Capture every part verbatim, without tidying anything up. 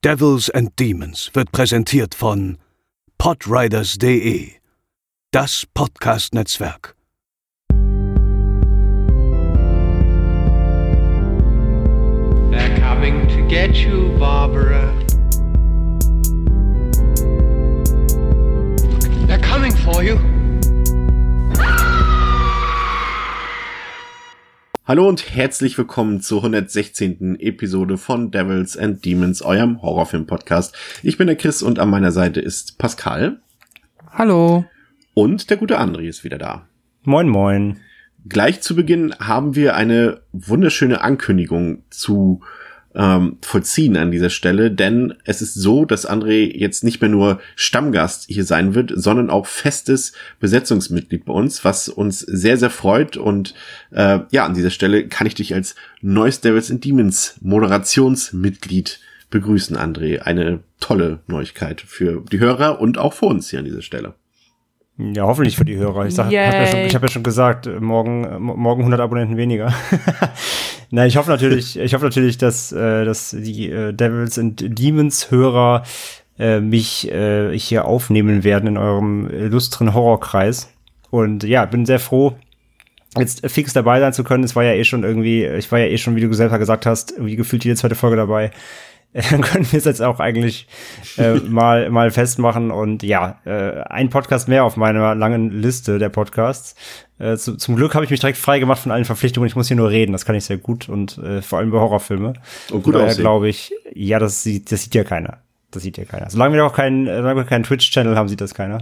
Devils and Demons wird präsentiert von podriders punkt de, das Podcast-Netzwerk. They're coming to get you, Barbara. They're coming for you. Hallo und herzlich willkommen zur hundertsechzehnten Episode von Devils and Demons, eurem Horrorfilm-Podcast. Ich bin der Chris und an meiner Seite ist Pascal. Hallo. Und der gute André ist wieder da. Moin, moin. Gleich zu Beginn haben wir eine wunderschöne Ankündigung zu ähm, vollziehen an dieser Stelle, denn es ist so, dass André jetzt nicht mehr nur Stammgast hier sein wird, sondern auch festes Besetzungsmitglied bei uns, was uns sehr, sehr freut. Und äh, ja, an dieser Stelle kann ich dich als neues Devils and Demons Moderationsmitglied begrüßen, André. Eine tolle Neuigkeit für die Hörer und auch für uns hier an dieser Stelle. Ja, hoffentlich für die Hörer. Ich, sag, hab ja schon, ich habe ja schon gesagt, morgen, morgen hundert Abonnenten weniger. Nein, ich hoffe natürlich, ich hoffe natürlich, dass, äh, dass die äh, Devils and Demons Hörer äh, mich äh, hier aufnehmen werden in eurem illustren Horrorkreis. Und ja, bin sehr froh, jetzt fix dabei sein zu können. Es war ja eh schon irgendwie, ich war ja eh schon, wie du selber gesagt hast, irgendwie gefühlt jede zweite Folge dabei. Dann können wir es jetzt auch eigentlich äh, mal mal festmachen. Und ja, äh, ein Podcast mehr auf meiner langen Liste der Podcasts. Äh, zu, zum Glück habe ich mich direkt frei gemacht von allen Verpflichtungen. Ich muss hier nur reden, das kann ich sehr gut. Und äh, vor allem bei Horrorfilme. Und gut aussehen. glaube ich, ja, das sieht, das sieht ja keiner. Das sieht ja keiner. Solange wir noch keinen, solange wir keinen Twitch-Channel haben, sieht das keiner.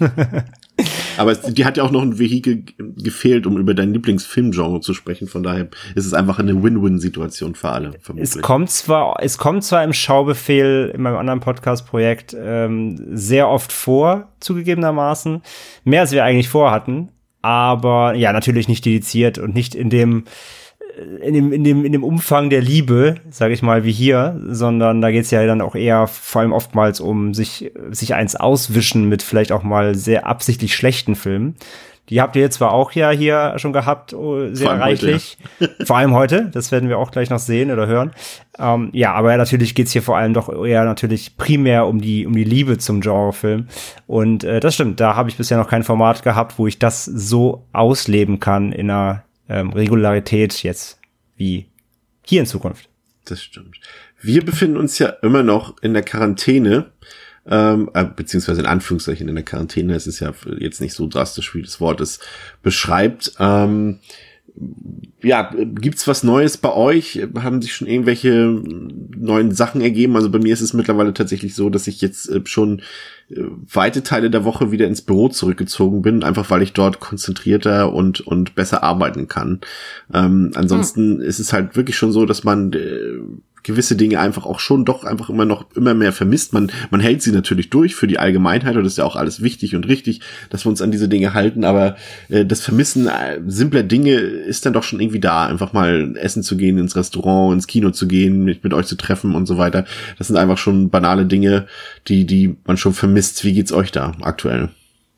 Aber es, die hat ja auch noch ein Vehikel gefehlt, um über dein Lieblingsfilmgenre zu sprechen. Von daher ist es einfach eine Win-Win-Situation für alle, vermutlich. Es kommt zwar, es kommt zwar im Schaubefehl in meinem anderen Podcast-Projekt ähm, sehr oft vor, zugegebenermaßen. Mehr als wir eigentlich vorhatten. Aber ja, natürlich nicht dediziert und nicht in dem in dem, in dem, in dem Umfang der Liebe, sage ich mal, wie hier, sondern da geht's ja dann auch eher vor allem oftmals um sich, sich eins auswischen mit vielleicht auch mal sehr absichtlich schlechten Filmen. Die habt ihr jetzt zwar auch ja hier schon gehabt, sehr reichlich. Heute, ja. Vor allem heute, das werden wir auch gleich noch sehen oder hören. Ähm, ja, aber natürlich geht's hier vor allem doch eher natürlich primär um die, um die Liebe zum Genrefilm. Und äh, das stimmt, da habe ich bisher noch kein Format gehabt, wo ich das so ausleben kann in einer Ähm, Regularität jetzt wie hier in Zukunft. Das stimmt. Wir befinden uns ja immer noch in der Quarantäne, ähm, äh, beziehungsweise in Anführungszeichen in der Quarantäne. Es ist ja jetzt nicht so drastisch, wie das Wort es beschreibt. Ähm, ja, gibt's was Neues bei euch? Haben sich schon irgendwelche neuen Sachen ergeben? Also bei mir ist es mittlerweile tatsächlich so, dass ich jetzt äh, schon äh, weite Teile der Woche wieder ins Büro zurückgezogen bin, einfach weil ich dort konzentrierter und und besser arbeiten kann. Ähm, ansonsten hm. ist es halt wirklich schon so, dass man äh, gewisse Dinge einfach auch schon doch einfach immer noch immer mehr vermisst. Man man hält sie natürlich durch für die Allgemeinheit und das ist ja auch alles wichtig und richtig, dass wir uns an diese Dinge halten, aber äh, das Vermissen äh, simpler Dinge ist dann doch schon irgendwie da, einfach mal essen zu gehen, ins Restaurant, ins Kino zu gehen, mich mit euch zu treffen und so weiter. Das sind einfach schon banale Dinge, die die man schon vermisst. Wie geht's euch da aktuell?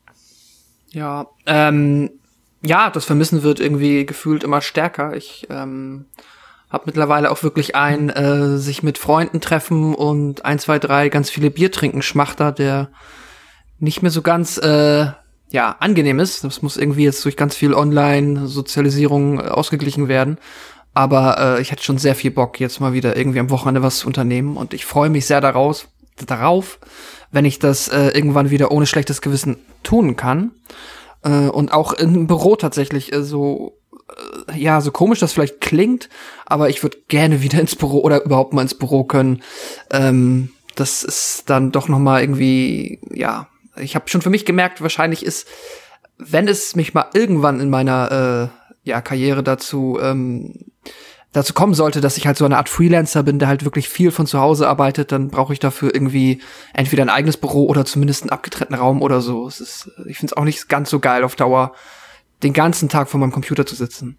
Ja, ähm, ja, das Vermissen wird irgendwie gefühlt immer stärker. Ich ähm, hab mittlerweile auch wirklich ein äh, sich mit Freunden treffen und ein, zwei, drei ganz viele Bier trinken Schmachter, der nicht mehr so ganz äh, ja angenehm ist. Das muss irgendwie jetzt durch ganz viel Online-Sozialisierung äh, ausgeglichen werden. Aber äh, ich hätte schon sehr viel Bock, jetzt mal wieder irgendwie am Wochenende was zu unternehmen. Und ich freue mich sehr daraus, darauf, wenn ich das äh, irgendwann wieder ohne schlechtes Gewissen tun kann. Äh, und auch im Büro tatsächlich äh, so ja, so komisch das vielleicht klingt, aber ich würde gerne wieder ins Büro oder überhaupt mal ins Büro können. Ähm, das ist dann doch noch mal irgendwie, ja, ich habe schon für mich gemerkt, wahrscheinlich ist, wenn es mich mal irgendwann in meiner äh, ja, Karriere dazu ähm, dazu kommen sollte, dass ich halt so eine Art Freelancer bin, der halt wirklich viel von zu Hause arbeitet, dann brauche ich dafür irgendwie entweder ein eigenes Büro oder zumindest einen abgetrennten Raum oder so. Es ist, ich finde es auch nicht ganz so geil auf Dauer, den ganzen Tag vor meinem Computer zu sitzen.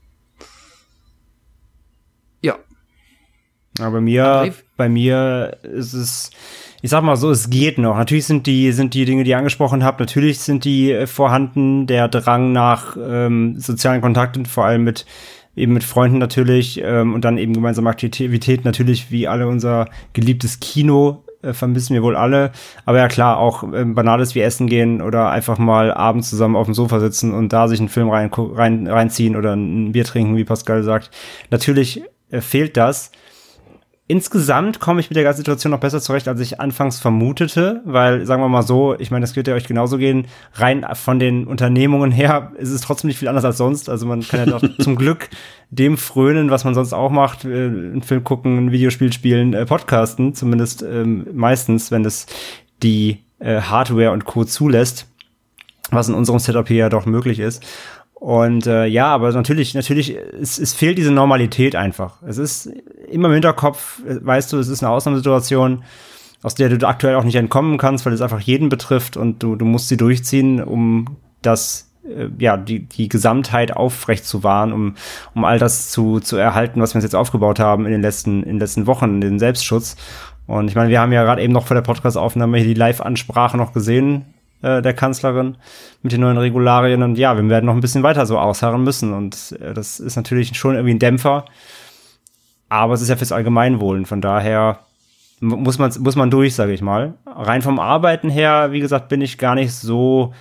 Ja. Ja, bei mir, bei mir ist es, ich sag mal so, es geht noch. Natürlich sind die, sind die Dinge, die ihr angesprochen habt, natürlich sind die äh, vorhanden, der Drang nach ähm, sozialen Kontakten, vor allem mit eben mit Freunden natürlich ähm, und dann eben gemeinsame Aktivitäten natürlich, wie alle unser geliebtes Kino äh, vermissen wir wohl alle. Aber ja klar, auch äh, Banales wie Essen gehen oder einfach mal abends zusammen auf dem Sofa sitzen und da sich einen Film rein, rein, reinziehen oder ein Bier trinken, wie Pascal sagt. Natürlich äh, fehlt das. Insgesamt komme ich mit der ganzen Situation noch besser zurecht, als ich anfangs vermutete, weil, sagen wir mal so, ich meine, das wird ja euch genauso gehen, rein von den Unternehmungen her ist es trotzdem nicht viel anders als sonst, also man kann ja doch zum Glück dem frönen, was man sonst auch macht, äh, einen Film gucken, ein Videospiel spielen, äh, podcasten, zumindest ähm, meistens, wenn es die äh, Hardware und Co. zulässt, was in unserem Setup hier ja doch möglich ist. Und äh, ja, aber natürlich, natürlich, es, es fehlt diese Normalität einfach. Es ist immer im Hinterkopf, weißt du, es ist eine Ausnahmesituation, aus der du aktuell auch nicht entkommen kannst, weil es einfach jeden betrifft und du, du musst sie durchziehen, um das, äh, ja, die, die Gesamtheit aufrecht zu wahren, um, um all das zu, zu erhalten, was wir uns jetzt aufgebaut haben in den letzten, in den letzten Wochen, den Selbstschutz. Und ich meine, wir haben ja gerade eben noch vor der Podcast-Aufnahme hier die Live-Ansprache noch gesehen, der Kanzlerin mit den neuen Regularien und ja, wir werden noch ein bisschen weiter so ausharren müssen und äh, das ist natürlich schon irgendwie ein Dämpfer, aber es ist ja fürs Allgemeinwohl und von daher muss man muss man durch, sage ich mal. Rein vom Arbeiten her, wie gesagt, bin ich gar nicht so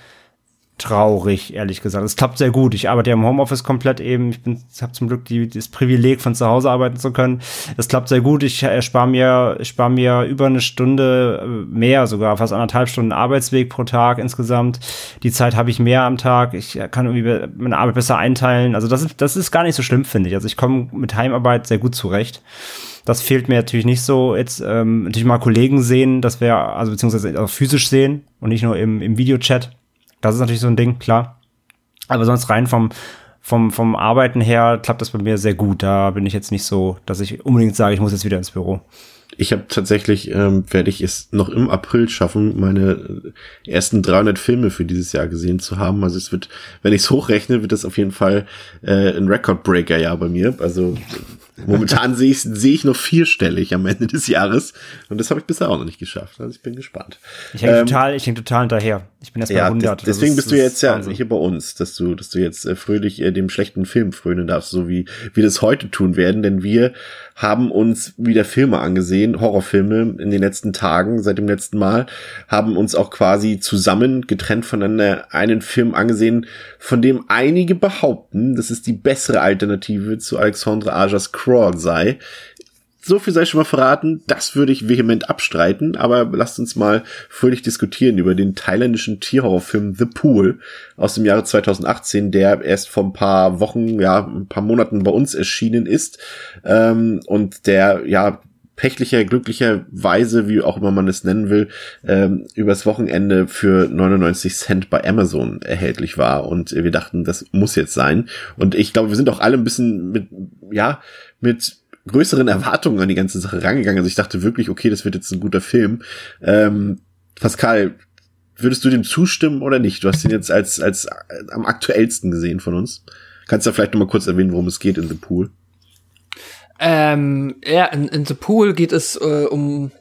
traurig, ehrlich gesagt. Es klappt sehr gut. Ich arbeite ja im Homeoffice komplett eben. Ich bin, habe zum Glück die, das Privileg, von zu Hause arbeiten zu können. Es klappt sehr gut. Ich erspare mir, spare mir über eine Stunde mehr, sogar fast anderthalb Stunden Arbeitsweg pro Tag insgesamt. Die Zeit habe ich mehr am Tag. Ich kann irgendwie meine Arbeit besser einteilen. Also das ist, das ist gar nicht so schlimm, finde ich. Also ich komme mit Heimarbeit sehr gut zurecht. Das fehlt mir natürlich nicht so. Jetzt ähm, natürlich mal Kollegen sehen, das wäre, also beziehungsweise auch physisch sehen und nicht nur im, im Videochat. Das ist natürlich so ein Ding, klar. Aber sonst rein vom, vom, vom Arbeiten her klappt das bei mir sehr gut. Da bin ich jetzt nicht so, dass ich unbedingt sage, ich muss jetzt wieder ins Büro. Ich habe tatsächlich, ähm, werde ich es noch im April schaffen, meine ersten dreihundert Filme für dieses Jahr gesehen zu haben. Also es wird, wenn ich es hochrechne, wird das auf jeden Fall äh, ein Record-Breaker-Jahr bei mir. Also momentan sehe ich sehe ich noch vierstellig am Ende des Jahres und das habe ich bisher auch noch nicht geschafft. Also ich bin gespannt. Ich hänge ähm, total, ich hänge total hinterher. Ich bin erst bei ja, hundert. Deswegen ist, bist du jetzt ja Wahnsinn. hier bei uns, dass du, dass du jetzt äh, fröhlich äh, dem schlechten Film frönen darfst, so wie wir das heute tun werden, denn wir haben uns wieder Filme angesehen, Horrorfilme in den letzten Tagen, seit dem letzten Mal, haben uns auch quasi zusammen, getrennt voneinander, einen Film angesehen, von dem einige behaupten, dass es die bessere Alternative zu Alexandre Ajas Crawl sei. So viel sei schon mal verraten, das würde ich vehement abstreiten, aber lasst uns mal fröhlich diskutieren über den thailändischen Tierhorrorfilm The Pool aus dem Jahre zweitausendachtzehn, der erst vor ein paar Wochen, ja, ein paar Monaten bei uns erschienen ist, ähm, und der, ja, pächtlicher, glücklicherweise, wie auch immer man es nennen will, ähm, übers Wochenende für neunundneunzig Cent bei Amazon erhältlich war und wir dachten, das muss jetzt sein und ich glaube, wir sind auch alle ein bisschen mit, ja, mit größeren Erwartungen an die ganze Sache rangegangen. Also ich dachte wirklich, okay, das wird jetzt ein guter Film. Ähm, Pascal, würdest du dem zustimmen oder nicht? Du hast ihn jetzt als als am aktuellsten gesehen von uns. Kannst du vielleicht noch mal kurz erwähnen, worum es geht in The Pool? Ähm, ja, in, in The Pool geht es äh, um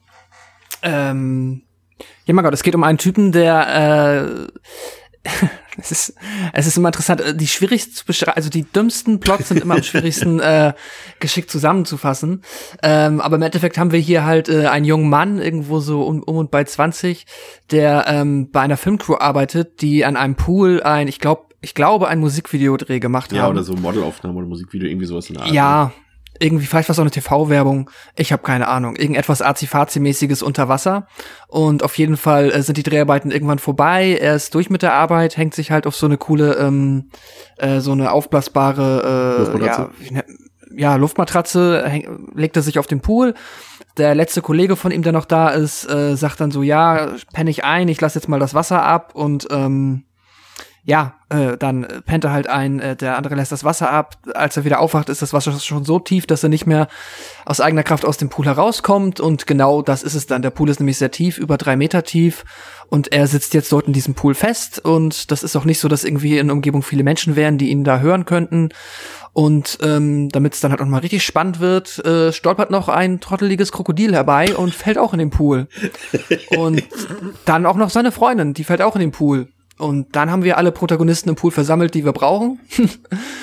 ähm, ja mein Gott, es geht um einen Typen, der äh, Es ist, es ist immer interessant, die schwierigsten zu beschreiben, also die dümmsten Plots sind immer am schwierigsten äh, geschickt zusammenzufassen. Ähm, aber im Endeffekt haben wir hier halt äh, einen jungen Mann, irgendwo so um, um und bei zwanzig, der ähm, bei einer Filmcrew arbeitet, die an einem Pool ein, ich glaube, ich glaube, ein Musikvideodreh gemacht ja, haben. Ja, oder so Modelaufnahme oder Musikvideo, irgendwie sowas in der Art. Ja, irgendwie, vielleicht war es auch eine T V-Werbung. Ich habe keine Ahnung. Irgendetwas Azi-Fazi-mäßiges unter Wasser. Und auf jeden Fall äh, sind die Dreharbeiten irgendwann vorbei. Er ist durch mit der Arbeit, hängt sich halt auf so eine coole, ähm, äh, so eine aufblasbare, äh, ja, ja, Luftmatratze, häng, legt er sich auf den Pool. Der letzte Kollege von ihm, der noch da ist, äh, sagt dann so, ja, penne ich ein, ich lasse jetzt mal das Wasser ab und, ähm, ja, äh, dann pennt er halt ein, äh, der andere lässt das Wasser ab. Als er wieder aufwacht, ist das Wasser schon so tief, dass er nicht mehr aus eigener Kraft aus dem Pool herauskommt. Und genau das ist es dann. Der Pool ist nämlich sehr tief, über drei Meter tief. Und er sitzt jetzt dort in diesem Pool fest. Und das ist auch nicht so, dass irgendwie in der Umgebung viele Menschen wären, die ihn da hören könnten. Und ähm, damit es dann halt auch mal richtig spannend wird, äh, stolpert noch ein trotteliges Krokodil herbei und fällt auch in den Pool. Und dann auch noch seine Freundin, die fällt auch in den Pool. Und dann haben wir alle Protagonisten im Pool versammelt, die wir brauchen.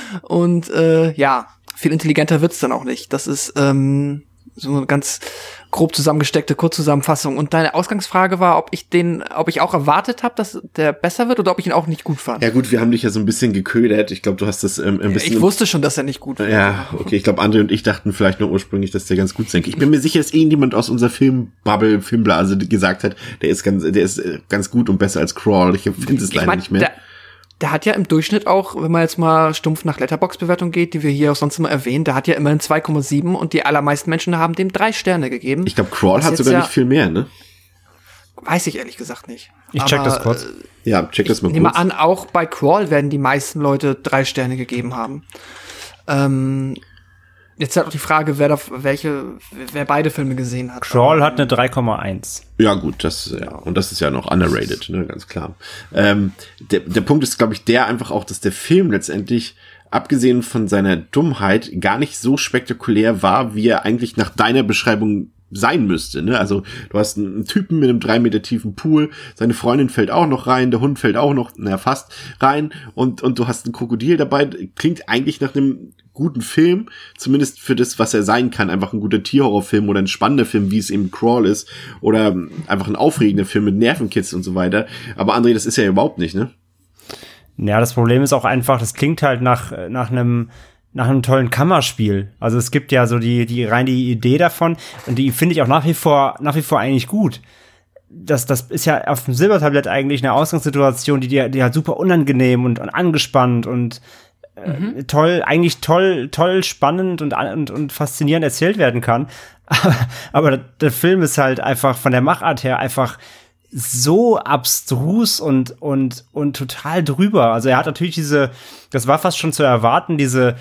Und äh, ja, viel intelligenter wird's dann auch nicht. Das ist ähm, so eine ganz grob zusammengesteckte Kurzzusammenfassung. Und deine Ausgangsfrage war, ob ich den, ob ich auch erwartet habe, dass der besser wird oder ob ich ihn auch nicht gut fand. Ja gut, wir haben dich ja so ein bisschen geködert. Ich glaube, du hast das ähm, ein bisschen... Ich wusste schon, dass er nicht gut war. Ja, okay. Ich glaube, André und ich dachten vielleicht nur ursprünglich, dass der ganz gut sein kann. Ich bin mir sicher, dass irgendjemand aus unserer Filmbubble, Filmblase gesagt hat, der ist ganz, der ist ganz gut und besser als Crawl. Ich finde es leider ich mein, nicht mehr. Der, der hat ja im Durchschnitt auch, wenn man jetzt mal stumpf nach Letterboxd-Bewertung geht, die wir hier auch sonst immer erwähnen, der hat ja immerhin zwei Komma sieben und die allermeisten Menschen haben dem drei Sterne gegeben. Ich glaube, Crawl hat sogar ja, nicht viel mehr, ne? Weiß ich ehrlich gesagt nicht. Ich check Aber, das kurz. Äh, Ja, check das mal ich nehme kurz. an, auch bei Crawl werden die meisten Leute drei Sterne gegeben haben. Ähm, jetzt halt auch die Frage, wer da, welche, wer beide Filme gesehen hat. Crawl hat eine drei Komma eins. Ja, gut, das, ja, und das ist ja noch underrated, ne, ganz klar. Ähm, der, der Punkt ist, glaube ich, der einfach auch, dass der Film letztendlich, abgesehen von seiner Dummheit, gar nicht so spektakulär war, wie er eigentlich nach deiner Beschreibung sein müsste, ne? Also du hast einen Typen mit einem drei Meter tiefen Pool, seine Freundin fällt auch noch rein, der Hund fällt auch noch, na fast rein und und du hast ein Krokodil dabei. Klingt eigentlich nach einem guten Film, zumindest für das, was er sein kann. Einfach ein guter Tierhorrorfilm oder ein spannender Film, wie es eben Crawl ist, oder einfach ein aufregender Film mit Nervenkitzel und so weiter. Aber André, das ist ja überhaupt nicht, ne? Ja, das Problem ist auch einfach, das klingt halt nach nach einem nach einem tollen Kammerspiel. Also es gibt ja so die die rein die Idee davon und die finde ich auch nach wie vor nach wie vor eigentlich gut. Das das ist ja auf dem Silbertablett eigentlich eine Ausgangssituation, die die, die halt super unangenehm und, und angespannt und äh, mhm. toll, eigentlich toll toll spannend und und, und faszinierend erzählt werden kann. Aber der Film ist halt einfach von der Machart her einfach so abstrus und und und total drüber. Also er hat natürlich diese, das war fast schon zu erwarten, diese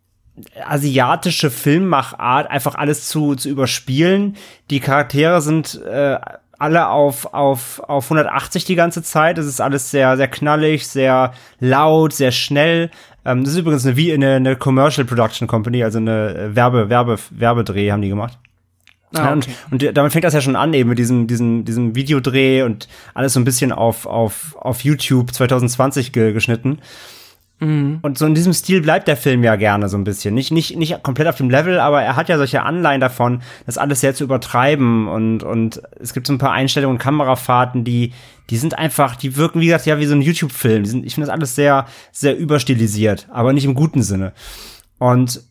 asiatische Filmmachart, einfach alles zu zu überspielen. Die Charaktere sind äh, alle auf auf auf hundertachtzig die ganze Zeit. Es ist alles sehr sehr knallig, sehr laut, sehr schnell. Ähm, das ist übrigens eine wie eine, eine Commercial Production Company, also eine Werbe Werbe Werbedreh haben die gemacht. Ah, okay. und, und damit fängt das ja schon an, eben mit diesem, diesem, diesem Videodreh und alles so ein bisschen auf, auf, auf YouTube zwanzig zwanzig ge, geschnitten. Mhm. Und so in diesem Stil bleibt der Film ja gerne so ein bisschen. Nicht, nicht, nicht komplett auf dem Level, aber er hat ja solche Anleihen davon, das alles sehr zu übertreiben und, und es gibt so ein paar Einstellungen und Kamerafahrten, die, die sind einfach, die wirken, wie gesagt, ja, wie so ein YouTube-Film. Die sind, ich finde das alles sehr, sehr überstilisiert, aber nicht im guten Sinne. Und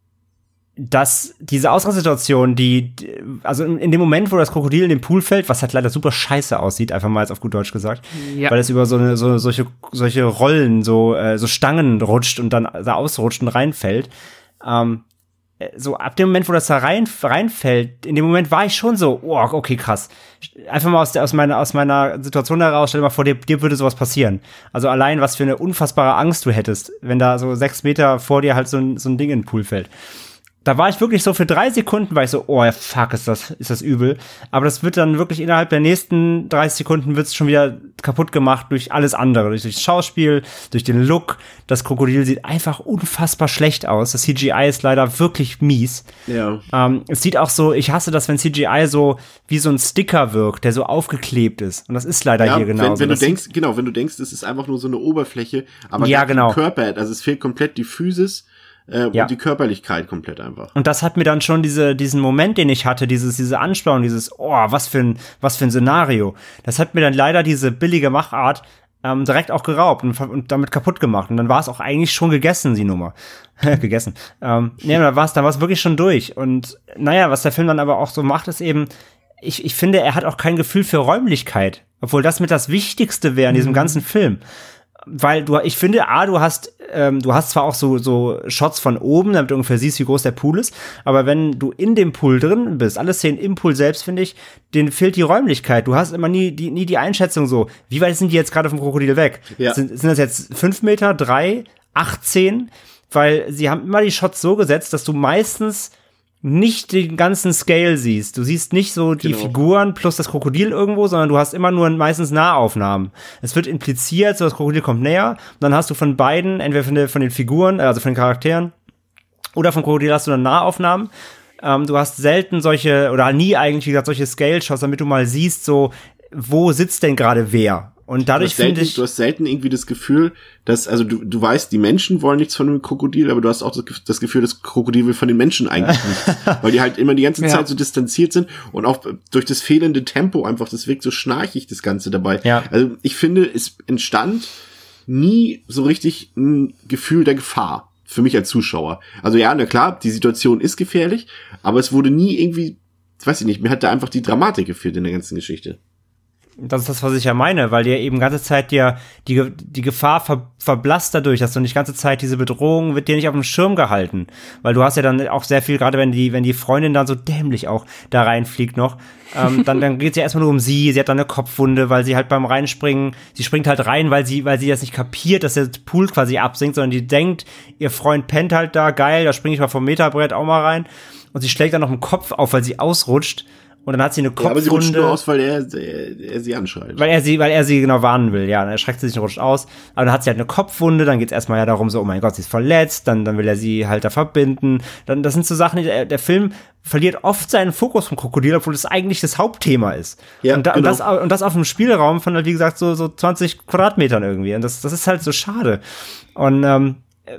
dass diese Ausgangssituation, die, also in, in dem Moment, wo das Krokodil in den Pool fällt, was halt leider super scheiße aussieht, einfach mal jetzt auf gut Deutsch gesagt, ja. Weil es über so eine, so, solche, solche Rollen, so, äh, so Stangen rutscht und dann da ausrutscht und reinfällt, ähm, so ab dem Moment, wo das da rein, reinfällt, in dem Moment war ich schon so, oh, okay, krass. Einfach mal aus, der, aus, meiner, aus meiner Situation heraus, stell dir mal vor, dir, dir würde sowas passieren. Also allein, was für eine unfassbare Angst du hättest, wenn da so sechs Meter vor dir halt so ein, so ein Ding in den Pool fällt. Da war ich wirklich so für drei Sekunden, war ich so, oh, fuck, ist das, ist das übel. Aber das wird dann wirklich innerhalb der nächsten dreißig Sekunden wird's schon wieder kaputt gemacht durch alles andere. Durch das Schauspiel, durch den Look. Das Krokodil sieht einfach unfassbar schlecht aus. Das C G I ist leider wirklich mies. Ja. Ähm, es sieht auch so, ich hasse das, wenn C G I so wie so ein Sticker wirkt, der so aufgeklebt ist. Und das ist leider ja, hier genauso. Wenn, wenn du das denkst, genau, wenn du denkst, es ist einfach nur so eine Oberfläche, aber ja, genau. Körper, also es fehlt komplett die Physis. Äh, ja. Und die Körperlichkeit komplett einfach. Und das hat mir dann schon diese, diesen Moment, den ich hatte, dieses, diese Anspannung, dieses, oh, was für ein, was für ein Szenario. Das hat mir dann leider diese billige Machart ähm, direkt auch geraubt und, und damit kaputt gemacht. Und dann war es auch eigentlich schon gegessen, die Nummer. gegessen. Ähm, nee, dann war es, dann war es wirklich schon durch. Und naja, was der Film dann aber auch so macht, ist eben, ich, ich finde, er hat auch kein Gefühl für Räumlichkeit. Obwohl das mit das Wichtigste wäre in diesem mhm. ganzen Film. Weil du, ich finde, A, du hast, ähm, du hast zwar auch so, so Shots von oben, damit du ungefähr siehst, wie groß der Pool ist, aber wenn du in dem Pool drin bist, alle Szenen im Pool selbst, finde ich, denen fehlt die Räumlichkeit. Du hast immer nie die, nie die Einschätzung so, wie weit sind die jetzt gerade vom Krokodil weg? Ja. Sind, sind das jetzt fünf Meter, drei, achtzehn? Weil sie haben immer die Shots so gesetzt, dass du meistens nicht den ganzen Scale siehst. Du siehst nicht so die genau. Figuren plus das Krokodil irgendwo, sondern du hast immer nur meistens Nahaufnahmen. Es wird impliziert, so das Krokodil kommt näher, und dann hast du von beiden, entweder von, der, von den Figuren, also von den Charakteren, oder vom Krokodil hast du dann Nahaufnahmen. Ähm, du hast selten solche, oder nie eigentlich, wie gesagt, solche Scale-Shots, damit du mal siehst, so, wo sitzt denn gerade wer? Und dadurch finde ich, du hast selten irgendwie das Gefühl, dass, also du, du weißt, die Menschen wollen nichts von einem Krokodil, aber du hast auch das Gefühl, das Krokodil will von den Menschen eigentlich nichts. Weil die halt immer die ganze Zeit ja. so distanziert sind und auch durch das fehlende Tempo einfach, das wirkt so schnarchig, das Ganze dabei. Ja. Also ich finde, es entstand nie so richtig ein Gefühl der Gefahr für mich als Zuschauer. Also ja, na klar, die Situation ist gefährlich, aber es wurde nie irgendwie, weiß ich nicht, mir hat da einfach die Dramatik gefehlt in der ganzen Geschichte. Das ist das, was ich ja meine, weil dir eben ganze Zeit dir die, die Gefahr ver, verblasst dadurch, dass du nicht ganze Zeit diese Bedrohung wird dir nicht auf dem Schirm gehalten. Weil du hast ja dann auch sehr viel, gerade wenn die, wenn die Freundin dann so dämlich auch da reinfliegt noch, ähm, dann, dann geht's ja erstmal nur um sie, sie hat dann eine Kopfwunde, weil sie halt beim Reinspringen, sie springt halt rein, weil sie, weil sie das nicht kapiert, dass der Pool quasi absinkt, sondern die denkt, ihr Freund pennt halt da, geil, da springe ich mal vom Meterbrett auch mal rein. Und sie schlägt dann noch den Kopf auf, weil sie ausrutscht. Und dann hat sie eine Kopfwunde. Ja, aber sie rutscht nur aus, weil er, er, er sie anschreit. Weil er sie, weil er sie genau warnen will, ja. Dann erschreckt sie sich und rutscht aus. Aber dann hat sie halt eine Kopfwunde, dann geht's erstmal ja darum, so, oh mein Gott, sie ist verletzt, dann, dann will er sie halt da verbinden. Dann, das sind so Sachen, die, der, der Film verliert oft seinen Fokus vom Krokodil, obwohl das eigentlich das Hauptthema ist. Ja, und, da, genau. und, das, und das auf einem Spielraum von, wie gesagt, so, so zwanzig Quadratmetern irgendwie. Und das, das ist halt so schade. Und, ähm,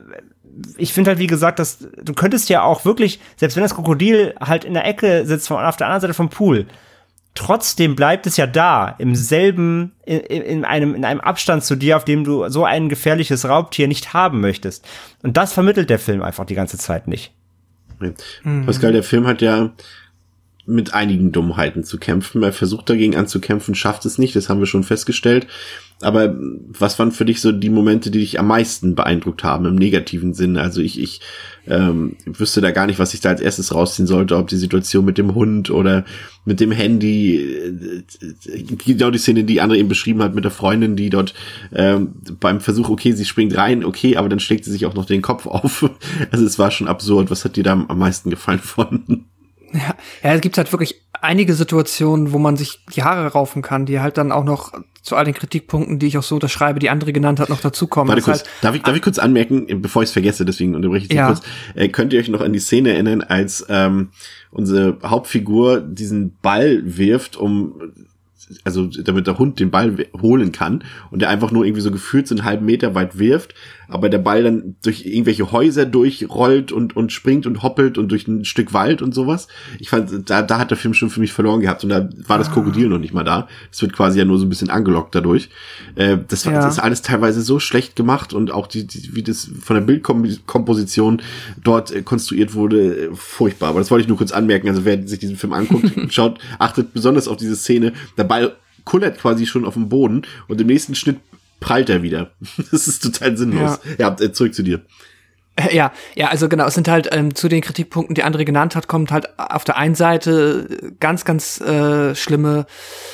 ich finde halt, wie gesagt, dass du könntest ja auch wirklich, selbst wenn das Krokodil halt in der Ecke sitzt, von, auf der anderen Seite vom Pool, trotzdem bleibt es ja da, im selben, in, in einem, in einem Abstand zu dir, auf dem du so ein gefährliches Raubtier nicht haben möchtest. Und das vermittelt der Film einfach die ganze Zeit nicht. Nee. Mhm. Pascal, der Film hat ja mit einigen Dummheiten zu kämpfen. Er versucht dagegen anzukämpfen, schafft es nicht, das haben wir schon festgestellt. Aber was waren für dich so die Momente, die dich am meisten beeindruckt haben, im negativen Sinne? Also ich, ich ähm, wüsste da gar nicht, was ich da als erstes rausziehen sollte, ob die Situation mit dem Hund oder mit dem Handy, äh, genau die Szene, die André eben beschrieben hat, mit der Freundin, die dort ähm, beim Versuch, okay, sie springt rein, okay, aber dann schlägt sie sich auch noch den Kopf auf. Also es war schon absurd. Was hat dir da am meisten gefallen von? Ja, ja, es gibt halt wirklich einige Situationen, wo man sich die Haare raufen kann, die halt dann auch noch zu all den Kritikpunkten, die ich auch so unterschreibe, die andere genannt hat, noch dazukommen. Warte kurz, halt, darf ich, darf ich kurz anmerken, bevor ich es vergesse, deswegen unterbreche ich dich ja. kurz. Äh, könnt ihr euch noch an die Szene erinnern, als ähm, unsere Hauptfigur diesen Ball wirft, um also damit der Hund den Ball holen kann und der einfach nur irgendwie so gefühlt so einen halben Meter weit wirft, aber der Ball dann durch irgendwelche Häuser durchrollt und und springt und hoppelt und durch ein Stück Wald und sowas. Ich fand, da da hat der Film schon für mich verloren gehabt und da war das Krokodil noch nicht mal da. Es wird quasi ja nur so ein bisschen angelockt dadurch. Äh, das war ja. das ist alles teilweise so schlecht gemacht und auch die, die wie das von der Bildkomposition dort äh, konstruiert wurde, äh, furchtbar. Aber das wollte ich nur kurz anmerken. Also wer sich diesen Film anguckt, schaut, achtet besonders auf diese Szene. Der Ball kullert quasi schon auf dem Boden und im nächsten Schnitt prallt er wieder. Das ist total sinnlos. Ja, ja, zurück zu dir. Ja, ja, also genau, es sind halt ähm, zu den Kritikpunkten, die André genannt hat, kommt halt auf der einen Seite ganz, ganz äh, schlimme,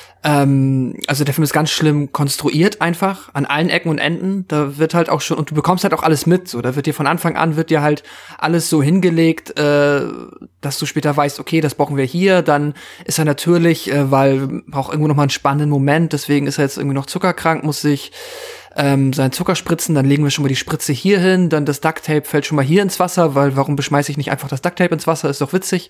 ähm, also der Film ist ganz schlimm konstruiert einfach, an allen Ecken und Enden. Da wird halt auch schon, und du bekommst halt auch alles mit, so, da wird dir von Anfang an, wird dir halt alles so hingelegt, äh, dass du später weißt, okay, das brauchen wir hier, dann ist er natürlich, äh, weil braucht irgendwo noch mal einen spannenden Moment, deswegen ist er jetzt irgendwie noch zuckerkrank, muss sich ähm, seinen Zucker spritzen, dann legen wir schon mal die Spritze hier hin, dann das Ducktape fällt schon mal hier ins Wasser, weil warum beschmeiße ich nicht einfach das Ducktape ins Wasser, ist doch witzig.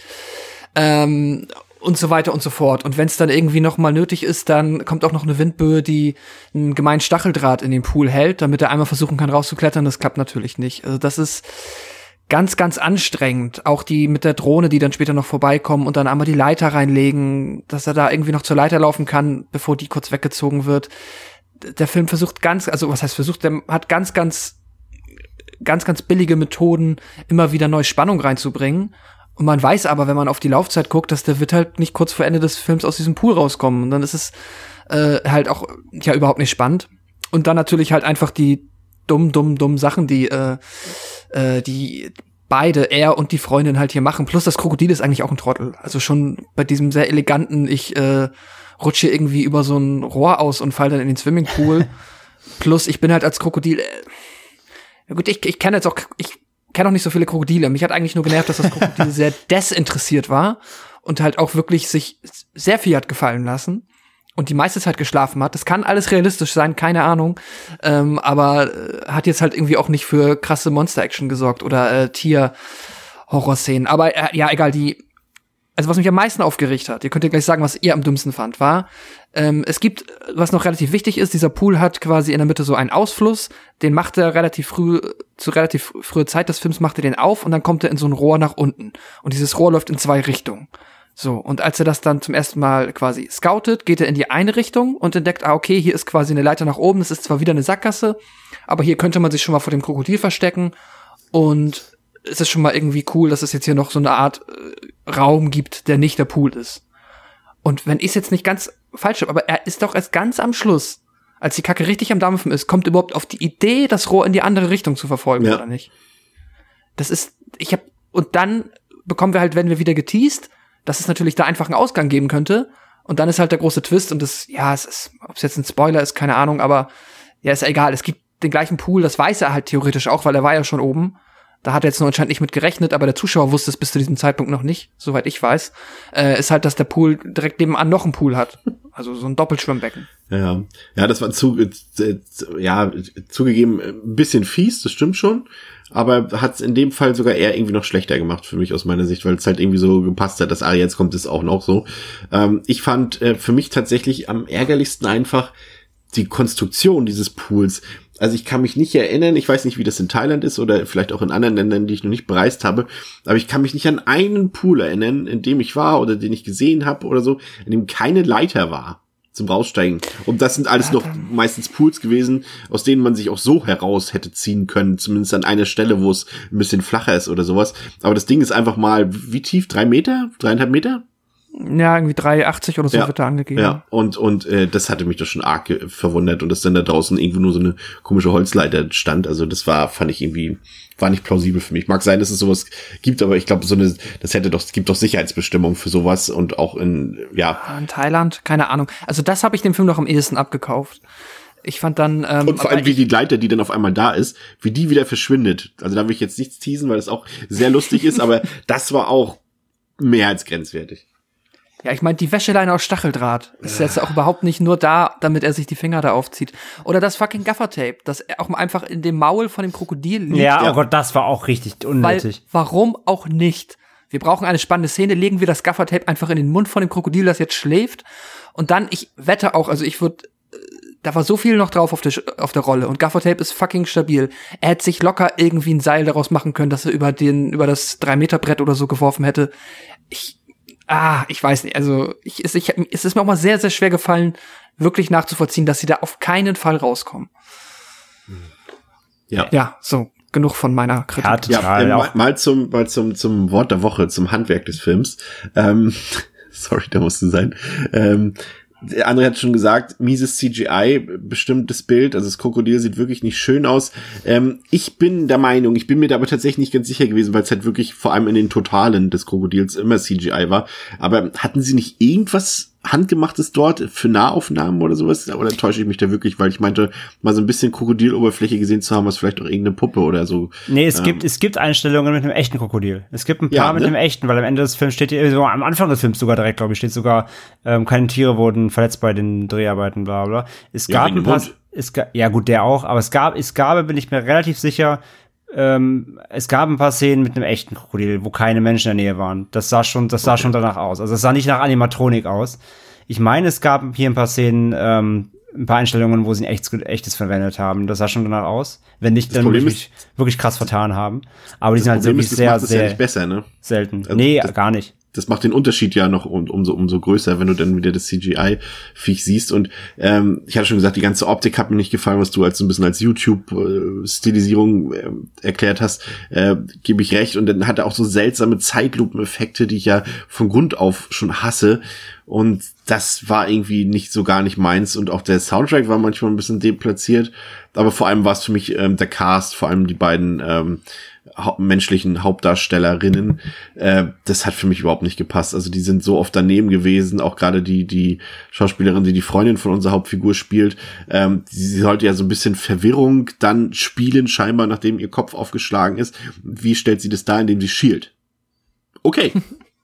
Ähm, und so weiter und so fort. Und wenn es dann irgendwie noch mal nötig ist, dann kommt auch noch eine Windböe, die einen gemeinen Stacheldraht in den Pool hält, damit er einmal versuchen kann rauszuklettern. Das klappt natürlich nicht. Also das ist ganz, ganz anstrengend. Auch die mit der Drohne, die dann später noch vorbeikommen und dann einmal die Leiter reinlegen, dass er da irgendwie noch zur Leiter laufen kann, bevor die kurz weggezogen wird. Der Film versucht ganz, also was heißt versucht, der hat ganz, ganz, ganz, ganz billige Methoden, immer wieder neue Spannung reinzubringen. Und man weiß aber, wenn man auf die Laufzeit guckt, dass der wird halt nicht kurz vor Ende des Films aus diesem Pool rauskommen. Und dann ist es äh, halt auch ja überhaupt nicht spannend. Und dann natürlich halt einfach die dumm, dumm, dumm Sachen, die äh, äh, die beide, er und die Freundin halt hier machen. Plus das Krokodil ist eigentlich auch ein Trottel. Also schon bei diesem sehr eleganten, ich äh, rutsche irgendwie über so ein Rohr aus und fall dann in den Swimmingpool. Plus ich bin halt als Krokodil äh, ja gut, ich, ich kenne jetzt auch, ich kenne auch nicht so viele Krokodile. Mich hat eigentlich nur genervt, dass das Krokodil sehr desinteressiert war und halt auch wirklich sich sehr viel hat gefallen lassen und die meiste Zeit geschlafen hat. Das kann alles realistisch sein, keine Ahnung, ähm, aber äh, hat jetzt halt irgendwie auch nicht für krasse Monster-Action gesorgt oder äh, Tier-Horror-Szenen. Aber äh, ja, egal, die, also was mich am meisten aufgeregt hat, ihr könnt ja gleich sagen, was ihr am dümmsten fand, war, Ähm, es gibt, was noch relativ wichtig ist, dieser Pool hat quasi in der Mitte so einen Ausfluss, den macht er relativ früh, zu relativ früher Zeit des Films macht er den auf und dann kommt er in so ein Rohr nach unten. Und dieses Rohr läuft in zwei Richtungen. So, und als er das dann zum ersten Mal quasi scoutet, geht er in die eine Richtung und entdeckt, ah, okay, hier ist quasi eine Leiter nach oben, das ist zwar wieder eine Sackgasse, aber hier könnte man sich schon mal vor dem Krokodil verstecken und es ist schon mal irgendwie cool, dass es jetzt hier noch so eine Art äh, Raum gibt, der nicht der Pool ist. Und wenn ich es jetzt nicht ganz falsch habe, aber er ist doch erst ganz am Schluss, als die Kacke richtig am Dampfen ist, kommt überhaupt auf die Idee, das Rohr in die andere Richtung zu verfolgen, ja. Oder nicht? Das ist, ich hab, und dann bekommen wir halt, wenn wir wieder geteased, dass es natürlich da einfach einen Ausgang geben könnte. Und dann ist halt der große Twist und das, ja, es ist, ob es jetzt ein Spoiler ist, keine Ahnung, aber ja, ist ja egal. Es gibt den gleichen Pool, das weiß er halt theoretisch auch, weil er war ja schon oben. Da hat er jetzt nur anscheinend nicht mit gerechnet, aber der Zuschauer wusste es bis zu diesem Zeitpunkt noch nicht, soweit ich weiß, äh, ist halt, dass der Pool direkt nebenan noch einen Pool hat. Also so ein Doppelschwimmbecken. Ja, ja, das war zu, äh, ja, zugegeben ein bisschen fies, das stimmt schon, aber hat es in dem Fall sogar eher irgendwie noch schlechter gemacht für mich aus meiner Sicht, weil es halt irgendwie so gepasst hat, dass, ah, jetzt kommt es auch noch so. Ähm, ich fand äh, für mich tatsächlich am ärgerlichsten einfach die Konstruktion dieses Pools. Also ich kann mich nicht erinnern, ich weiß nicht, wie das in Thailand ist oder vielleicht auch in anderen Ländern, die ich noch nicht bereist habe, aber ich kann mich nicht an einen Pool erinnern, in dem ich war oder den ich gesehen habe oder so, in dem keine Leiter war zum Raussteigen. Und das sind alles noch meistens Pools gewesen, aus denen man sich auch so heraus hätte ziehen können, zumindest an einer Stelle, wo es ein bisschen flacher ist oder sowas. Aber das Ding ist einfach mal, wie tief? Drei Meter? Dreieinhalb Meter? Ja, irgendwie drei achtzig oder so ja, wird da angegeben. Ja, und und äh, das hatte mich doch schon arg äh, verwundert und dass dann da draußen irgendwo nur so eine komische Holzleiter stand. Also das war, fand ich irgendwie, war nicht plausibel für mich. Mag sein, dass es sowas gibt, aber ich glaube, so eine, das hätte doch, es gibt doch Sicherheitsbestimmungen für sowas und auch in, ja. In Thailand, keine Ahnung. Also das habe ich dem Film noch am ehesten abgekauft. Ich fand dann ähm, und vor allem wie die Leiter, die dann auf einmal da ist, wie die wieder verschwindet. Also da will ich jetzt nichts teasen, weil das auch sehr lustig ist, aber das war auch mehr als grenzwertig. Ja, ich meine, die Wäscheleine aus Stacheldraht ist jetzt auch überhaupt nicht nur da, damit er sich die Finger da aufzieht. Oder das fucking Gaffertape, das er auch mal einfach in dem Maul von dem Krokodil liegt. Ja, oh Gott, das war auch richtig unnötig. Weil, warum auch nicht? Wir brauchen eine spannende Szene, legen wir das Gaffertape einfach in den Mund von dem Krokodil, das jetzt schläft. Und dann, ich wette auch, also ich würde, da war so viel noch drauf auf der, auf der Rolle. Und Gaffertape ist fucking stabil. Er hätte sich locker irgendwie ein Seil daraus machen können, dass er über den, über das drei Meter Brett oder so geworfen hätte. Ich, Ah, ich weiß nicht, also ich, ich, ich, es ist mir auch mal sehr, sehr schwer gefallen, wirklich nachzuvollziehen, dass sie da auf keinen Fall rauskommen. Ja. Ja, so, genug von meiner Kritik. Ja, total, ja, äh, mal, mal zum mal zum zum Wort der Woche, zum Handwerk des Films. Ähm, sorry, da musste sein. Ähm, der André hat schon gesagt, mieses C G I, bestimmtes Bild, also das Krokodil sieht wirklich nicht schön aus. Ähm, ich bin der Meinung, ich bin mir da aber tatsächlich nicht ganz sicher gewesen, weil es halt wirklich vor allem in den Totalen des Krokodils immer C G I war. Aber hatten sie nicht irgendwas Handgemachtes dort für Nahaufnahmen oder sowas? Oder täusche ich mich da wirklich, weil ich meinte, mal so ein bisschen Krokodiloberfläche gesehen zu haben, was vielleicht auch irgendeine Puppe oder so. Nee, es ähm, gibt, es gibt Einstellungen mit einem echten Krokodil. Es gibt ein paar ja, mit ne? einem echten, weil am Ende des Films steht hier, so am Anfang des Films sogar direkt, glaube ich, steht sogar, ähm, keine Tiere wurden verletzt bei den Dreharbeiten, bla, bla. Es ja, gab ein paar, es gab, ja gut, der auch, aber es gab, es gab, bin ich mir relativ sicher, Ähm, es gab ein paar Szenen mit einem echten Krokodil, wo keine Menschen in der Nähe waren. Das sah schon, das sah okay. schon danach aus. Also es sah nicht nach Animatronik aus. Ich meine, es gab hier ein paar Szenen, ähm, ein paar Einstellungen, wo sie ein echtes, echtes verwendet haben. Das sah schon danach aus. Wenn nicht, dann wirklich, ist, wirklich krass vertan haben. Aber die sind halt wirklich ist, sehr, macht sehr ja nicht besser, ne? selten. Also nee, das, gar nicht. Das macht den Unterschied ja noch um, umso, umso größer, wenn du dann wieder das C G I-Viech siehst. Und ähm, ich hatte schon gesagt, die ganze Optik hat mir nicht gefallen, was du als so ein bisschen als YouTube-Stilisierung äh, erklärt hast, äh, gebe ich recht. Und dann hat er auch so seltsame Zeitlupeneffekte, die ich ja von Grund auf schon hasse. Und das war irgendwie nicht so gar nicht meins. Und auch der Soundtrack war manchmal ein bisschen deplatziert. Aber vor allem war es für mich ähm, der Cast, vor allem die beiden ähm, hau- menschlichen Hauptdarstellerinnen. Äh, das hat für mich überhaupt nicht gepasst. Also die sind so oft daneben gewesen. Auch gerade die die Schauspielerin, die die Freundin von unserer Hauptfigur spielt. Ähm, sie sollte ja so ein bisschen Verwirrung dann spielen, scheinbar, nachdem ihr Kopf aufgeschlagen ist. Wie stellt sie das dar, indem sie schielt? Okay.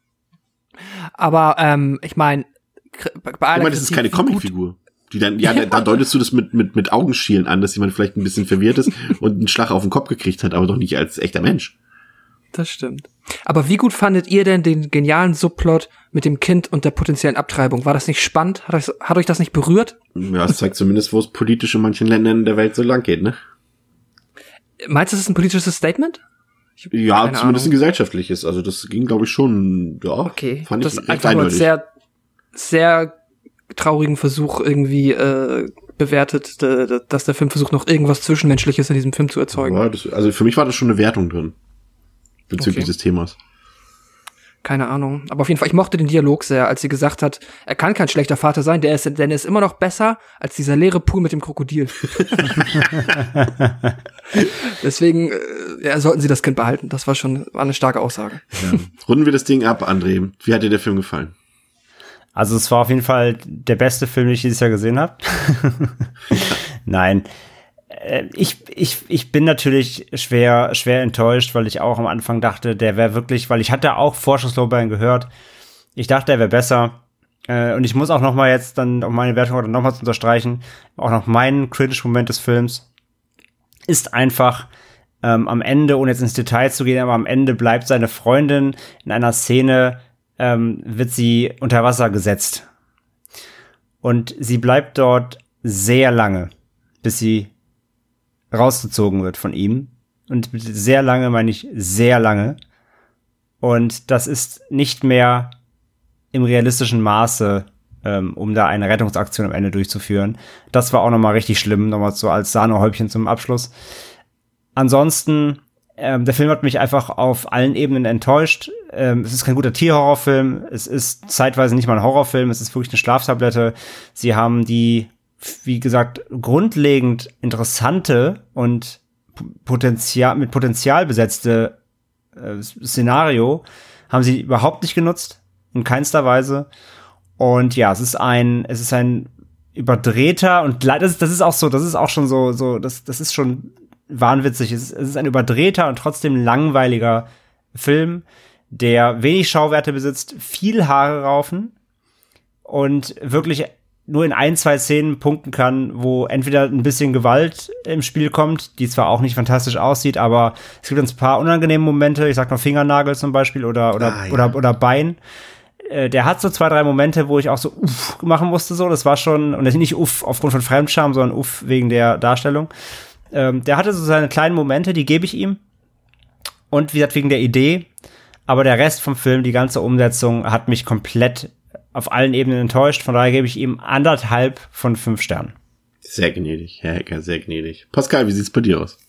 Aber ähm, ich meine, bei aller Ich meine, das ist keine Comicfigur. Die dann, ja, da, da deutest du das mit mit mit Augenschielen an, dass jemand vielleicht ein bisschen verwirrt ist und einen Schlag auf den Kopf gekriegt hat, aber doch nicht als echter Mensch. Das stimmt. Aber wie gut fandet ihr denn den genialen Subplot mit dem Kind und der potenziellen Abtreibung? War das nicht spannend? Hat euch, hat euch das nicht berührt? Ja, es zeigt zumindest, wo es politisch in manchen Ländern der Welt so lang geht, ne? Meinst du, das ist ein politisches Statement? Ja, zumindest Ahnung. Ein gesellschaftliches. Also das ging, glaube ich, schon, ja, okay. fand das ich ist einfach nur ein sehr, sehr traurigen Versuch irgendwie äh, bewertet, de, dass der Film versucht, noch irgendwas Zwischenmenschliches in diesem Film zu erzeugen. Ja, das, also für mich war das schon eine Wertung drin. Bezüglich Okay. des Themas. Keine Ahnung. Aber auf jeden Fall, ich mochte den Dialog sehr, als sie gesagt hat, er kann kein schlechter Vater sein, der ist, denn er ist immer noch besser als dieser leere Pool mit dem Krokodil. Deswegen äh, ja, sollten sie das Kind behalten. Das war schon war eine starke Aussage. Ja. Runden wir das Ding ab, André. Wie hat dir der Film gefallen? Also es war auf jeden Fall der beste Film, den ich dieses Jahr gesehen habe. Nein. Ich, ich, ich bin natürlich schwer, schwer enttäuscht, weil ich auch am Anfang dachte, der wäre wirklich, weil ich hatte auch Vorschusslorbeeren gehört. Ich dachte, der wäre besser. Und ich muss auch noch mal jetzt dann, um meine Wertung noch mal zu unterstreichen, auch noch meinen Cringe-Moment des Films ist einfach ähm, am Ende, ohne jetzt ins Detail zu gehen, aber am Ende bleibt seine Freundin in einer Szene, ähm, wird sie unter Wasser gesetzt. Und sie bleibt dort sehr lange, bis sie rausgezogen wird von ihm. Und mit sehr lange meine ich sehr lange. Und das ist nicht mehr im realistischen Maße, ähm, um da eine Rettungsaktion am Ende durchzuführen. Das war auch nochmal richtig schlimm, nochmal so als Sahnehäubchen zum Abschluss. Ansonsten, ähm, der Film hat mich einfach auf allen Ebenen enttäuscht. Ähm, es ist kein guter Tierhorrorfilm. Es ist zeitweise nicht mal ein Horrorfilm. Es ist wirklich eine Schlaftablette. Sie haben die, wie gesagt, grundlegend interessante und Potenzial, mit Potenzial besetzte äh, Szenario haben sie überhaupt nicht genutzt, in keinster Weise. Und ja, es ist ein, es ist ein überdrehter und das ist, das ist auch so, das ist auch schon so, so, das, das ist schon wahnwitzig. Es ist, es ist ein überdrehter und trotzdem langweiliger Film, der wenig Schauwerte besitzt, viel Haare raufen und wirklich nur in ein, zwei Szenen punkten kann, wo entweder ein bisschen Gewalt im Spiel kommt, die zwar auch nicht fantastisch aussieht, aber es gibt ein paar unangenehme Momente, ich sag noch Fingernagel zum Beispiel oder oder ah, ja. oder oder Bein. Äh, der hat so zwei, drei Momente, wo ich auch so uff machen musste, so, das war schon, und das nicht uff aufgrund von Fremdscham, sondern uff wegen der Darstellung. Ähm, der hatte so seine kleinen Momente, die gebe ich ihm. Und wie gesagt, wegen der Idee. Aber der Rest vom Film, die ganze Umsetzung, hat mich komplett auf allen Ebenen enttäuscht. Von daher gebe ich ihm anderthalb von fünf Sternen. Sehr gnädig, Herr Hecker, sehr gnädig. Pascal, wie sieht's bei dir aus?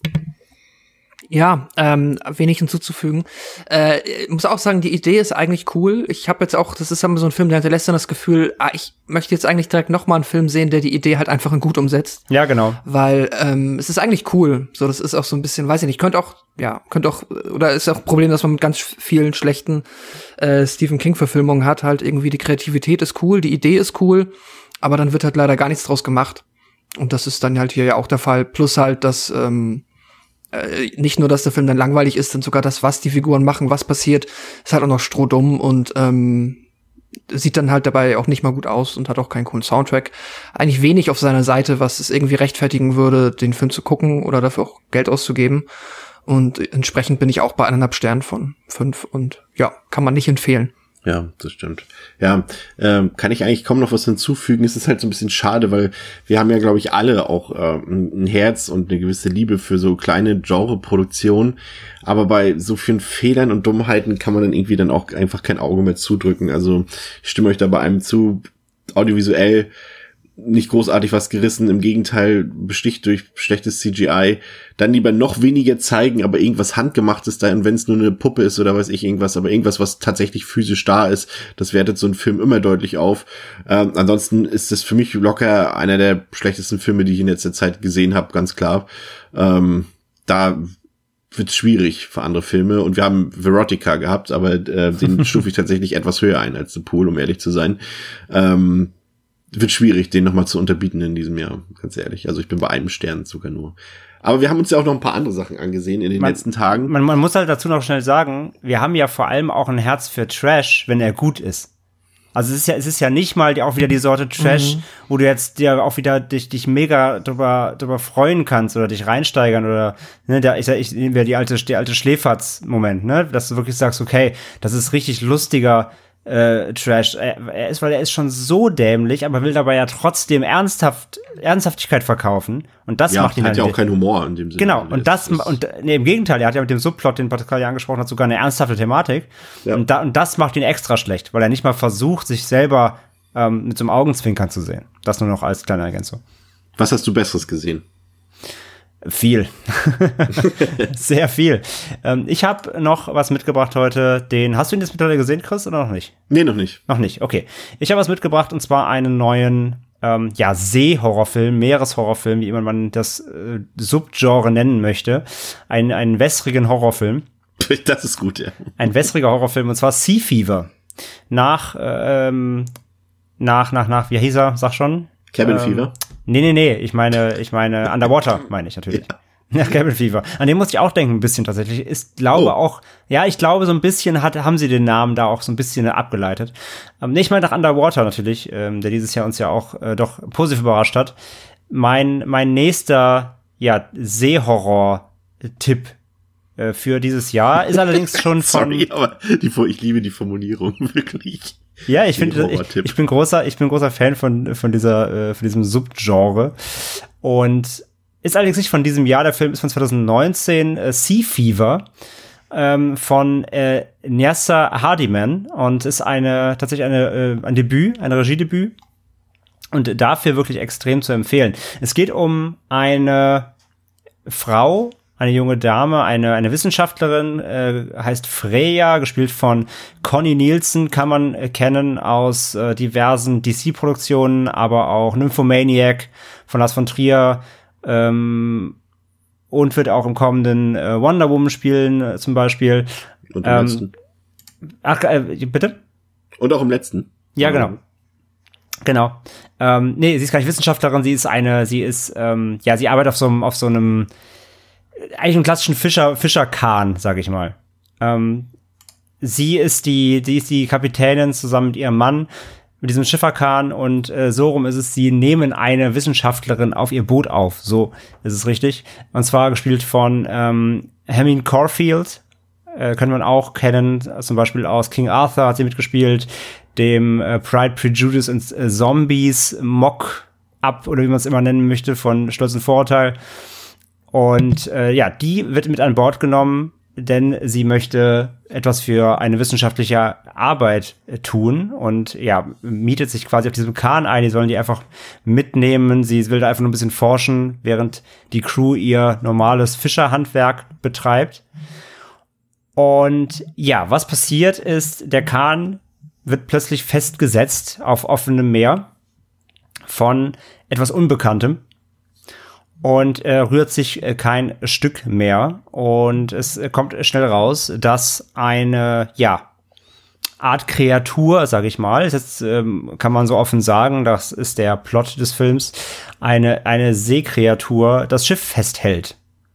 Ja, ähm, wenig hinzuzufügen. Äh, ich muss auch sagen, die Idee ist eigentlich cool. Ich habe jetzt auch, das ist so ein Film, der hinterlässt dann das Gefühl, ah, ich möchte jetzt eigentlich direkt noch mal einen Film sehen, der die Idee halt einfach gut umsetzt. Ja, genau. Weil ähm, es ist eigentlich cool. So, das ist auch so ein bisschen, weiß ich nicht, könnte auch, ja, könnte auch, oder ist auch ein Problem, dass man mit ganz vielen schlechten äh, Stephen King-Verfilmungen hat, halt irgendwie die Kreativität ist cool, die Idee ist cool, aber dann wird halt leider gar nichts draus gemacht. Und das ist dann halt hier ja auch der Fall. Plus halt, dass ähm, äh, nicht nur, dass der Film dann langweilig ist, sondern sogar das, was die Figuren machen, was passiert, ist halt auch noch strohdumm und ähm, sieht dann halt dabei auch nicht mal gut aus und hat auch keinen coolen Soundtrack. Eigentlich wenig auf seiner Seite, was es irgendwie rechtfertigen würde, den Film zu gucken oder dafür auch Geld auszugeben. Und entsprechend bin ich auch bei eineinhalb Sternen von fünf und ja, kann man nicht empfehlen. Ja, das stimmt. Ja, ähm, kann ich eigentlich kaum noch was hinzufügen. Es ist halt so ein bisschen schade, weil wir haben ja, glaube ich, alle auch äh, ein Herz und eine gewisse Liebe für so kleine Genre-Produktionen. Aber bei so vielen Fehlern und Dummheiten kann man dann irgendwie dann auch einfach kein Auge mehr zudrücken. Also ich stimme euch da bei einem zu, audiovisuell nicht großartig was gerissen, im Gegenteil besticht durch schlechtes C G I, dann lieber noch weniger zeigen, aber irgendwas Handgemachtes da, und wenn es nur eine Puppe ist oder weiß ich irgendwas, aber irgendwas, was tatsächlich physisch da ist, das wertet so ein Film immer deutlich auf. Ähm, ansonsten ist das für mich locker einer der schlechtesten Filme, die ich in letzter Zeit gesehen habe, ganz klar. Ähm, da wird's schwierig für andere Filme, und wir haben Verotica gehabt, aber äh, den stufe ich tatsächlich etwas höher ein als The Pool, um ehrlich zu sein. Ähm, wird schwierig, den nochmal zu unterbieten in diesem Jahr, ganz ehrlich. Also ich bin bei einem Stern sogar nur. Aber wir haben uns ja auch noch ein paar andere Sachen angesehen in den man, letzten Tagen. Man, man muss halt dazu noch schnell sagen, wir haben ja vor allem auch ein Herz für Trash, wenn er gut ist. Also es ist ja, es ist ja nicht mal die, auch wieder die Sorte Trash, mhm. wo du jetzt dir auch wieder dich, dich mega drüber, drüber freuen kannst oder dich reinsteigern oder, ne, da, ich, ich nehme ja die alte, die alte Schläferz-Moment, ne, dass du wirklich sagst, okay, das ist richtig lustiger äh, Trash. Er, er ist, weil er ist schon so dämlich, aber will dabei ja trotzdem ernsthaft, Ernsthaftigkeit verkaufen und das ja, macht ihn hat dann ja auch keinen Humor in dem Sinne. Genau, und das, das und nee, im Gegenteil, er hat ja mit dem Subplot, den Pascal ja angesprochen hat, sogar eine ernsthafte Thematik. Ja. Und, da, und das macht ihn extra schlecht, weil er nicht mal versucht, sich selber ähm, mit so einem Augenzwinkern zu sehen. Das nur noch als kleine Ergänzung. Was hast du Besseres gesehen? Viel. Sehr viel. Ähm, ich habe noch was mitgebracht heute. Den, hast du ihn jetzt mittlerweile gesehen, Chris, oder noch nicht? Nee, noch nicht. Noch nicht, okay. Ich habe was mitgebracht, und zwar einen neuen ähm, ja, See-Horrorfilm, Meereshorrorfilm, wie immer man das äh, Subgenre nennen möchte. Ein, einen wässrigen Horrorfilm. Das ist gut, ja. Ein wässriger Horrorfilm, und zwar Sea Fever. Nach, ähm, nach, nach, nach, wie hieß er? Sag schon. Cabin ähm, Fever? Nee, nee, nee, ich meine, ich meine Underwater, meine ich natürlich. Ja. Ja, Cabin Fever. An den musste ich auch denken, ein bisschen tatsächlich. Ich glaube oh. auch, ja, ich glaube, so ein bisschen hat, haben sie den Namen da auch so ein bisschen abgeleitet. Ähm, nee, ich meine nach Underwater natürlich, ähm, der dieses Jahr uns ja auch äh, doch positiv überrascht hat. Mein, mein nächster, ja, Seehorror-Tipp äh, für dieses Jahr ist allerdings schon von. Sorry, aber die, ich liebe die Formulierung, wirklich. Ja, ich finde, ich, ich bin großer, ich bin großer Fan von, von dieser, äh, von diesem Subgenre. Und ist allerdings nicht von diesem Jahr, der Film ist von zwanzig neunzehn, äh, Sea Fever, ähm, von äh, Nyasa Hardiman, und ist eine, tatsächlich eine, äh, ein Debüt, ein Regiedebüt, und dafür wirklich extrem zu empfehlen. Es geht um eine Frau, eine junge Dame, eine, eine Wissenschaftlerin, äh, heißt Freya, gespielt von Connie Nielsen, kann man äh, kennen aus äh, diversen D C-Produktionen, aber auch Nymphomaniac von Lars von Trier, ähm, und wird auch im kommenden äh, Wonder Woman spielen, äh, zum Beispiel. Und im ähm, letzten. Ach, äh, bitte? Und auch im letzten. Ja, genau. Genau. Ähm, nee, sie ist gar nicht Wissenschaftlerin, sie ist eine, sie ist, ähm, ja, sie arbeitet auf so einem, auf so einem, eigentlich einen klassischen Fischer, Fischerkahn, sag ich mal. Ähm, sie ist die, die ist die Kapitänin zusammen mit ihrem Mann mit diesem Schifferkahn, und äh, so rum ist es, sie nehmen eine Wissenschaftlerin auf ihr Boot auf, so ist es richtig. Und zwar gespielt von ähm, Hermine Caulfield, äh, könnte man auch kennen, zum Beispiel aus King Arthur hat sie mitgespielt, dem äh, Pride, Prejudice und äh, Zombies Mock-up, oder wie man es immer nennen möchte, von Stolz und Vorurteil. Und äh, ja, die wird mit an Bord genommen, denn sie möchte etwas für eine wissenschaftliche Arbeit äh, tun und ja, mietet sich quasi auf diesem Kahn ein. Die sollen die einfach mitnehmen. Sie will da einfach nur ein bisschen forschen, während die Crew ihr normales Fischerhandwerk betreibt. Und ja, was passiert ist, der Kahn wird plötzlich festgesetzt auf offenem Meer von etwas Unbekanntem. Und äh, rührt sich äh, kein Stück mehr. Und es äh, kommt schnell raus, dass eine, ja, Art Kreatur, sag ich mal, jetzt ähm, kann man so offen sagen, das ist der Plot des Films, eine, eine Seekreatur das Schiff festhält.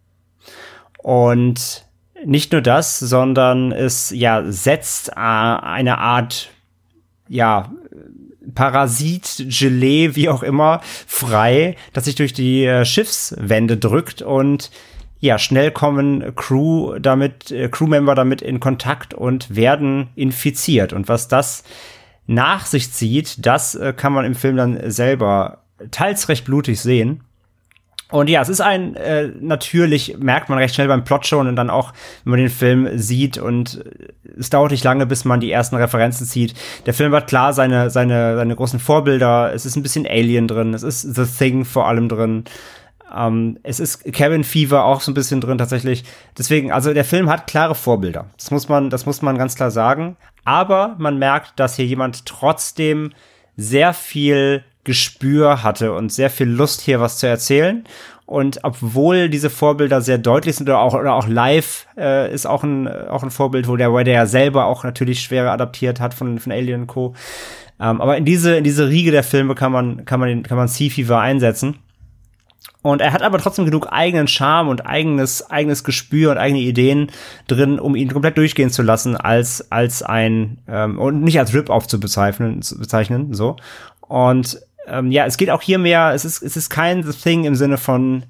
Und nicht nur das, sondern es, ja, setzt äh, eine Art, ja, Parasit, Gelee, wie auch immer, frei, das sich durch die äh, Schiffswände drückt, und ja, schnell kommen Crew damit, äh, Crewmember damit in Kontakt und werden infiziert. Und was das nach sich zieht, das äh, kann man im Film dann selber teils recht blutig sehen. Und ja, es ist ein, äh, natürlich merkt man recht schnell beim Plot schon und dann auch, wenn man den Film sieht, und es dauert nicht lange, bis man die ersten Referenzen zieht. Der Film hat klar seine, seine, seine großen Vorbilder. Es ist ein bisschen Alien drin. Es ist The Thing vor allem drin. Ähm, es ist Cabin Fever auch so ein bisschen drin tatsächlich. Deswegen, also der Film hat klare Vorbilder. Das muss man, das muss man ganz klar sagen. Aber man merkt, dass hier jemand trotzdem sehr viel Gespür hatte und sehr viel Lust, hier was zu erzählen. Und obwohl diese Vorbilder sehr deutlich sind, oder auch, oder auch Live äh, ist auch ein, auch ein Vorbild, wo der, wo der ja selber auch natürlich schwer adaptiert hat von, von Alien und Co. Ähm, aber in diese, in diese Riege der Filme kann man, kann man, den, kann man Sea Fever einsetzen. Und er hat aber trotzdem genug eigenen Charme und eigenes, eigenes Gespür und eigene Ideen drin, um ihn komplett durchgehen zu lassen, als, als ein, ähm, und nicht als Rip-Off zu bezeichnen, zu bezeichnen, so. Und, ähm, ja, es geht auch hier mehr, es ist, es ist kein The Thing im Sinne von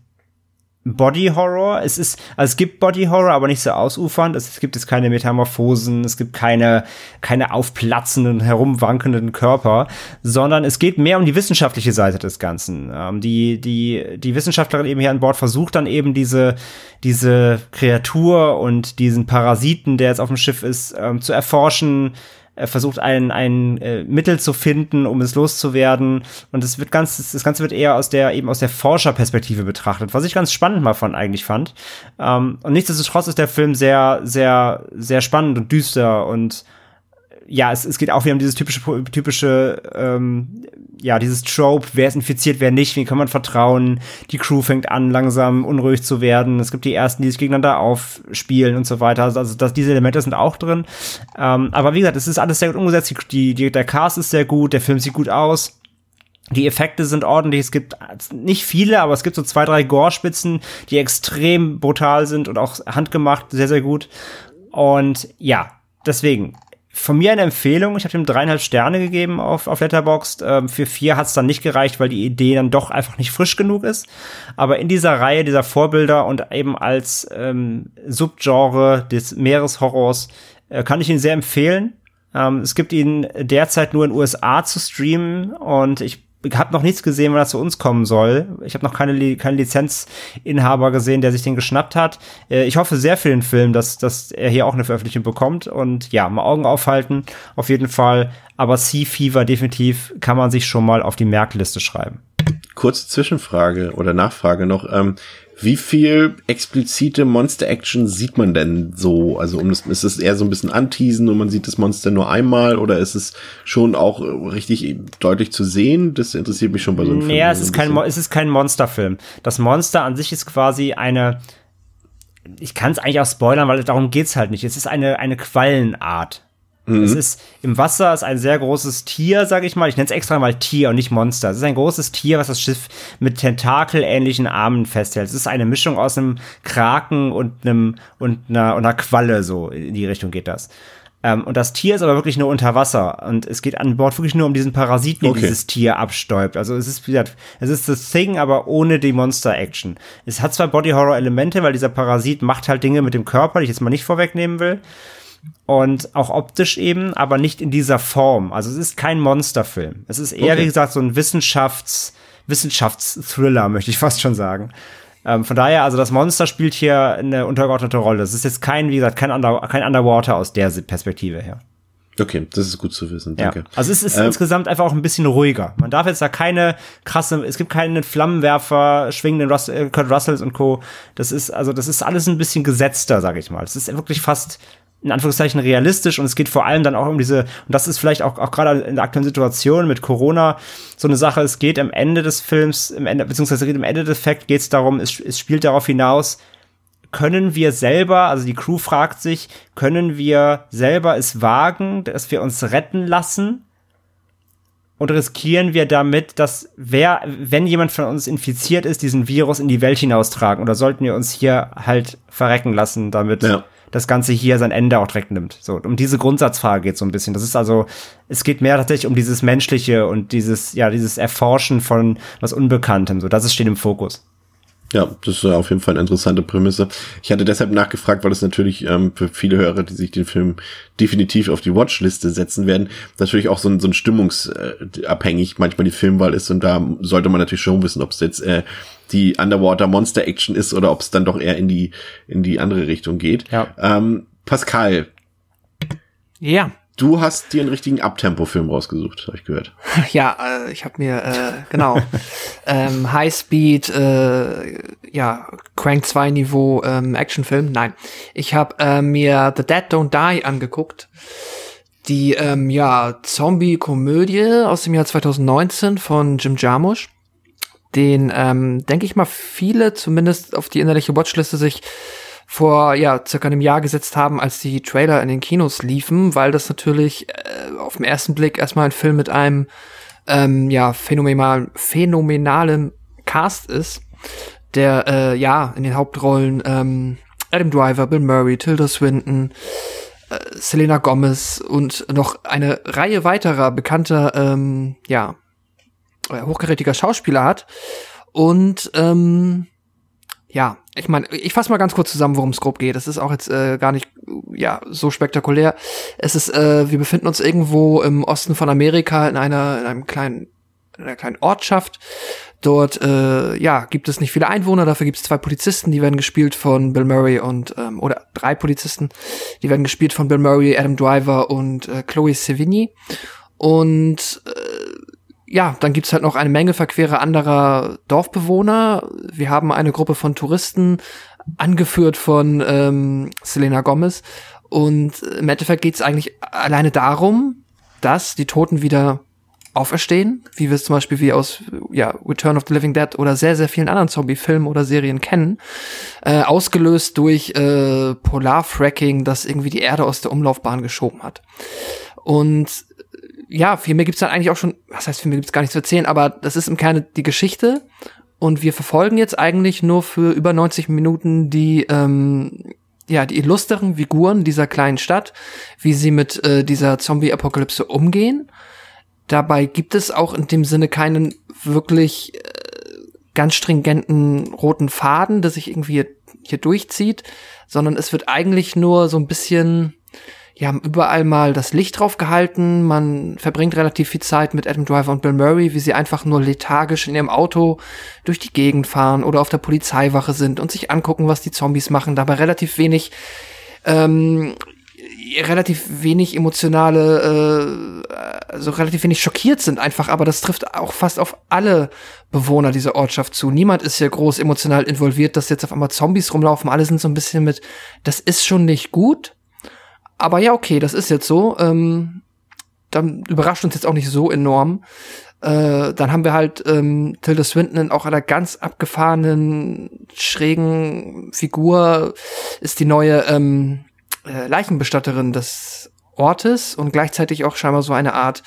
Body Horror. Es ist, also es gibt Body Horror, aber nicht so ausufernd. Es gibt jetzt keine Metamorphosen, es gibt keine, keine aufplatzenden, herumwankenden Körper, sondern es geht mehr um die wissenschaftliche Seite des Ganzen. Ähm, die, die, die Wissenschaftlerin eben hier an Bord versucht dann eben diese, diese Kreatur und diesen Parasiten, der jetzt auf dem Schiff ist, ähm, zu erforschen. Er versucht ein, ein äh, Mittel zu finden, um es loszuwerden. Und es wird ganz, das Ganze wird eher aus der, eben aus der Forscherperspektive betrachtet, was ich ganz spannend mal von eigentlich fand. Ähm, und nichtsdestotrotz ist der Film sehr, sehr, sehr spannend und düster und ja, es, es geht auch wieder um dieses typische, typische, ähm, ja, dieses Trope, wer ist infiziert, wer nicht, wie kann man vertrauen, die Crew fängt an, langsam unruhig zu werden, es gibt die Ersten, die sich gegeneinander aufspielen und so weiter, also das, diese Elemente sind auch drin, ähm, aber wie gesagt, es ist alles sehr gut umgesetzt, die, die, der Cast ist sehr gut, der Film sieht gut aus, die Effekte sind ordentlich, es gibt nicht viele, aber es gibt so zwei, drei Gore-Spitzen, die extrem brutal sind und auch handgemacht, sehr, sehr gut und ja, deswegen von mir eine Empfehlung. Ich habe ihm dreieinhalb Sterne gegeben auf, auf Letterboxd. Ähm, für vier hat es dann nicht gereicht, weil die Idee dann doch einfach nicht frisch genug ist. Aber in dieser Reihe dieser Vorbilder und eben als ähm, Subgenre des Meereshorrors äh, kann ich ihn sehr empfehlen. Ähm, es gibt ihn derzeit nur in den U S A zu streamen und ich Ich habe noch nichts gesehen, wann er zu uns kommen soll. Ich habe noch keine, Li- keine Lizenzinhaber gesehen, der sich den geschnappt hat. Äh, ich hoffe sehr für den Film, dass, dass er hier auch eine Veröffentlichung bekommt. Und ja, mal Augen aufhalten, auf jeden Fall. Aber Sea Fever definitiv kann man sich schon mal auf die Merkliste schreiben. Kurze Zwischenfrage oder Nachfrage noch. Ähm, wie viel explizite Monster-Action sieht man denn so? Also um das, ist es eher so ein bisschen anteasen und man sieht das Monster nur einmal oder ist es schon auch richtig deutlich zu sehen? Das interessiert mich schon bei so einem Film. Nee, es ist kein, Mo- es ist kein Monsterfilm. Das Monster an sich ist quasi eine, ich kann es eigentlich auch spoilern, weil darum geht's halt nicht. Es ist eine, eine Quallenart. Mhm. Es ist, im Wasser ist ein sehr großes Tier, sag ich mal. Ich nenne es extra mal Tier und nicht Monster. Es ist ein großes Tier, was das Schiff mit tentakelähnlichen Armen festhält. Es ist eine Mischung aus einem Kraken und einem, und einer, und einer Qualle, so in die Richtung geht das. Ähm, und das Tier ist aber wirklich nur unter Wasser. Und es geht an Bord wirklich nur um diesen Parasiten, den okay. dieses Tier abstäubt. Also es ist, wie gesagt, es ist das Thing, aber ohne die Monster-Action. Es hat zwar Body-Horror-Elemente, weil dieser Parasit macht halt Dinge mit dem Körper, die ich jetzt mal nicht vorwegnehmen will. Und auch optisch eben, aber nicht in dieser Form. Also es ist kein Monsterfilm. Es ist eher, okay. wie gesagt, so ein Wissenschafts- Wissenschaftsthriller, möchte ich fast schon sagen. Ähm, von daher, also das Monster spielt hier eine untergeordnete Rolle. Es ist jetzt kein, wie gesagt, kein, Under- kein Underwater aus der Perspektive her. Okay, das ist gut zu wissen, danke. Ja. Also es ist ähm, insgesamt einfach auch ein bisschen ruhiger. Man darf jetzt da keine krasse, es gibt keinen Flammenwerfer, schwingenden Rus- äh, Kurt Russells und Co. Das ist, also das ist alles ein bisschen gesetzter, sag ich mal. Es ist wirklich fast in Anführungszeichen realistisch und es geht vor allem dann auch um diese, und das ist vielleicht auch, auch gerade in der aktuellen Situation mit Corona so eine Sache, es geht am Ende des Films, im Ende, beziehungsweise am Ende des Effekts geht es darum, es, es spielt darauf hinaus, können wir selber, also die Crew fragt sich, können wir selber es wagen, dass wir uns retten lassen? Und riskieren wir damit, dass wer, wenn jemand von uns infiziert ist, diesen Virus in die Welt hinaustragen? Oder sollten wir uns hier halt verrecken lassen, damit ja. das Ganze hier sein Ende auch direkt nimmt? So, um diese Grundsatzfrage geht so ein bisschen. Das ist also, es geht mehr tatsächlich um dieses Menschliche und dieses, ja, dieses Erforschen von was Unbekanntem. So, das steht im Fokus. Ja, das ist auf jeden Fall eine interessante Prämisse. Ich hatte deshalb nachgefragt, weil es natürlich ähm, für viele Hörer, die sich den Film definitiv auf die Watchliste setzen werden, natürlich auch so ein, so ein stimmungsabhängig manchmal die Filmwahl ist und da sollte man natürlich schon wissen, ob es jetzt äh, die Underwater-Monster-Action ist oder ob es dann doch eher in die in die andere Richtung geht. Ja. Ähm, Pascal. Ja. Du hast dir einen richtigen Abtempo-Film rausgesucht, habe ich gehört. Ja, äh, ich habe mir, äh, genau, ähm, Highspeed, äh, ja, Crank zwei Niveau ähm, Actionfilm. Nein, ich habe äh, mir The Dead Don't Die angeguckt. Die, ähm, ja, Zombie-Komödie aus dem Jahr zwanzig neunzehn von Jim Jarmusch. Den, ähm, denke ich mal, viele zumindest auf die innerliche Watchliste sich vor, ja, circa einem Jahr gesetzt haben, als die Trailer in den Kinos liefen, weil das natürlich äh, auf den ersten Blick erstmal ein Film mit einem, ähm, ja, phänomenal, phänomenalen Cast ist. der, äh, ja, in den Hauptrollen ähm, Adam Driver, Bill Murray, Tilda Swinton, äh, Selena Gomez und noch eine Reihe weiterer bekannter, ähm, ja, hochkarätiger Schauspieler hat. Und, ähm, ja, ich meine, ich fasse mal ganz kurz zusammen, worum es grob geht. Das ist auch jetzt äh, gar nicht ja so spektakulär. Es ist, äh, wir befinden uns irgendwo im Osten von Amerika in einer in einem kleinen in einer kleinen Ortschaft. Dort äh, ja gibt es nicht viele Einwohner. Dafür gibt es zwei Polizisten, die werden gespielt von Bill Murray und ähm, oder drei Polizisten, die werden gespielt von Bill Murray, Adam Driver und äh, Chloe Sevigny. Und äh, ja, dann gibt's halt noch eine Menge verquere anderer Dorfbewohner. Wir haben eine Gruppe von Touristen, angeführt von ähm, Selena Gomez. Und im Endeffekt geht's eigentlich alleine darum, dass die Toten wieder auferstehen, wie wir es zum Beispiel wie aus ja, Return of the Living Dead oder sehr, sehr vielen anderen Zombie-Filmen oder Serien kennen, äh, ausgelöst durch äh, Polarfracking, das irgendwie die Erde aus der Umlaufbahn geschoben hat. Und ja, viel mehr gibt's dann eigentlich auch schon, was heißt, viel mehr gibt's gar nichts zu erzählen, aber das ist im Kern die Geschichte und wir verfolgen jetzt eigentlich nur für über neunzig Minuten die, ähm, ja, die illustren Figuren dieser kleinen Stadt, wie sie mit äh, dieser Zombie-Apokalypse umgehen. Dabei gibt es auch in dem Sinne keinen wirklich äh, ganz stringenten roten Faden, der sich irgendwie hier, hier durchzieht, sondern es wird eigentlich nur so ein bisschen ja, haben überall mal das Licht drauf gehalten. Man verbringt relativ viel Zeit mit Adam Driver und Bill Murray, wie sie einfach nur lethargisch in ihrem Auto durch die Gegend fahren oder auf der Polizeiwache sind und sich angucken, was die Zombies machen. Dabei relativ wenig, ähm, relativ wenig emotionale, äh, also relativ wenig schockiert sind einfach. Aber das trifft auch fast auf alle Bewohner dieser Ortschaft zu. Niemand ist hier groß emotional involviert, dass jetzt auf einmal Zombies rumlaufen. Alle sind so ein bisschen mit, das ist schon nicht gut. Aber ja, okay, das ist jetzt so. Ähm, dann überrascht uns jetzt auch nicht so enorm. Äh, dann haben wir halt ähm, Tilda Swinton in auch einer ganz abgefahrenen, schrägen Figur, ist die neue ähm, äh, Leichenbestatterin des Ortes und gleichzeitig auch scheinbar so eine Art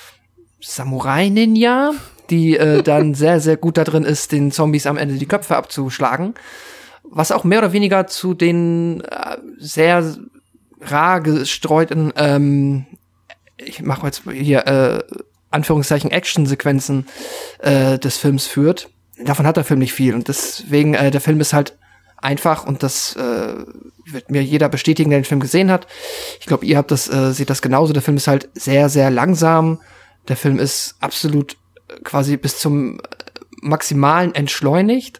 Samurai-Ninja, die äh, dann sehr, sehr gut da drin ist, den Zombies am Ende die Köpfe abzuschlagen. Was auch mehr oder weniger zu den äh, sehr rar gestreuten, ähm, ich mache jetzt hier äh, Anführungszeichen Action-Sequenzen äh, des Films führt. Davon hat der Film nicht viel und deswegen, äh, der Film ist halt einfach und das äh, wird mir jeder bestätigen, der den Film gesehen hat. Ich glaube, ihr habt das, äh, seht das genauso. Der Film ist halt sehr, sehr langsam. Der Film ist absolut quasi bis zum Maximalen entschleunigt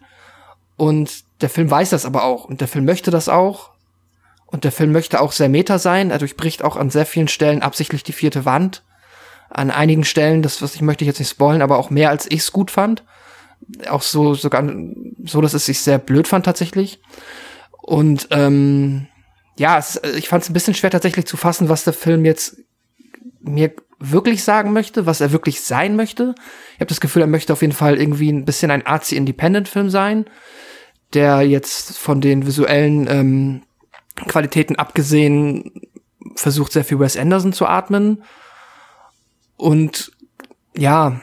und der Film weiß das aber auch und der Film möchte das auch. Und der Film möchte auch sehr meta sein. Er durchbricht auch an sehr vielen Stellen absichtlich die vierte Wand. An einigen Stellen, das was ich möchte ich jetzt nicht spoilen, aber auch mehr als ich's gut fand. Auch so sogar so, dass es sich sehr blöd fand tatsächlich. Und ähm, ja, es, ich fand es ein bisschen schwer tatsächlich zu fassen, was der Film jetzt mir wirklich sagen möchte, was er wirklich sein möchte. Ich habe das Gefühl, er möchte auf jeden Fall irgendwie ein bisschen ein Artsy-Independent-Film sein, der jetzt von den visuellen ähm, Qualitäten abgesehen versucht sehr viel Wes Anderson zu atmen und ja,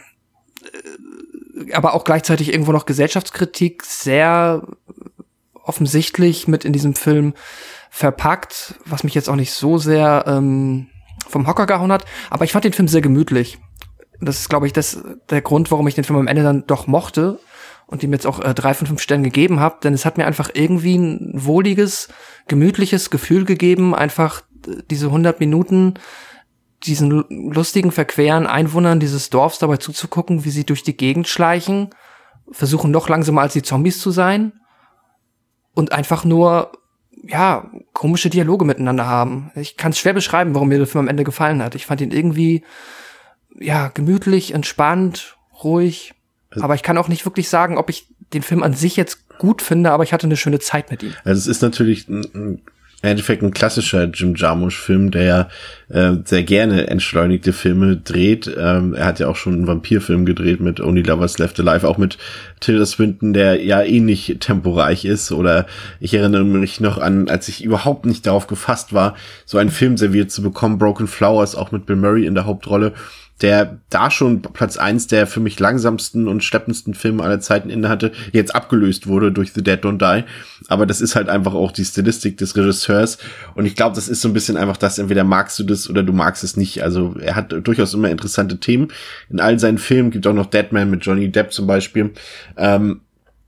aber auch gleichzeitig irgendwo noch Gesellschaftskritik sehr offensichtlich mit in diesem Film verpackt, was mich jetzt auch nicht so sehr ähm, vom Hocker gehauen hat, aber ich fand den Film sehr gemütlich. Das ist, glaube ich, das der Grund, warum ich den Film am Ende dann doch mochte und ihm jetzt auch äh, drei von fünf Sternen gegeben habe, denn es hat mir einfach irgendwie ein wohliges, gemütliches Gefühl gegeben, einfach diese hundert Minuten diesen lustigen, verqueren Einwohnern dieses Dorfs dabei zuzugucken, wie sie durch die Gegend schleichen, versuchen noch langsamer als die Zombies zu sein und einfach nur, ja, komische Dialoge miteinander haben. Ich kann es schwer beschreiben, warum mir der Film am Ende gefallen hat. Ich fand ihn irgendwie, ja, gemütlich, entspannt, ruhig. Aber ich kann auch nicht wirklich sagen, ob ich den Film an sich jetzt gut finde, aber ich hatte eine schöne Zeit mit ihm. Also es ist natürlich ein, ein, im Endeffekt ein klassischer Jim Jarmusch-Film, der ja äh, sehr gerne entschleunigte Filme dreht. Ähm, er hat ja auch schon einen Vampirfilm gedreht mit Only Lovers Left Alive, auch mit Tilda Swinton, der ja ähnlich temporeich ist. Oder ich erinnere mich noch an, als ich überhaupt nicht darauf gefasst war, so einen Film serviert zu bekommen, Broken Flowers, auch mit Bill Murray in der Hauptrolle, der da schon Platz eins der für mich langsamsten und schleppendsten Filme aller Zeiten inne hatte, jetzt abgelöst wurde durch The Dead Don't Die. Aber das ist halt einfach auch die Stilistik des Regisseurs. Und ich glaube, das ist so ein bisschen einfach das, entweder magst du das oder du magst es nicht. Also er hat durchaus immer interessante Themen in all seinen Filmen. Gibt auch noch Deadman mit Johnny Depp zum Beispiel. Ähm,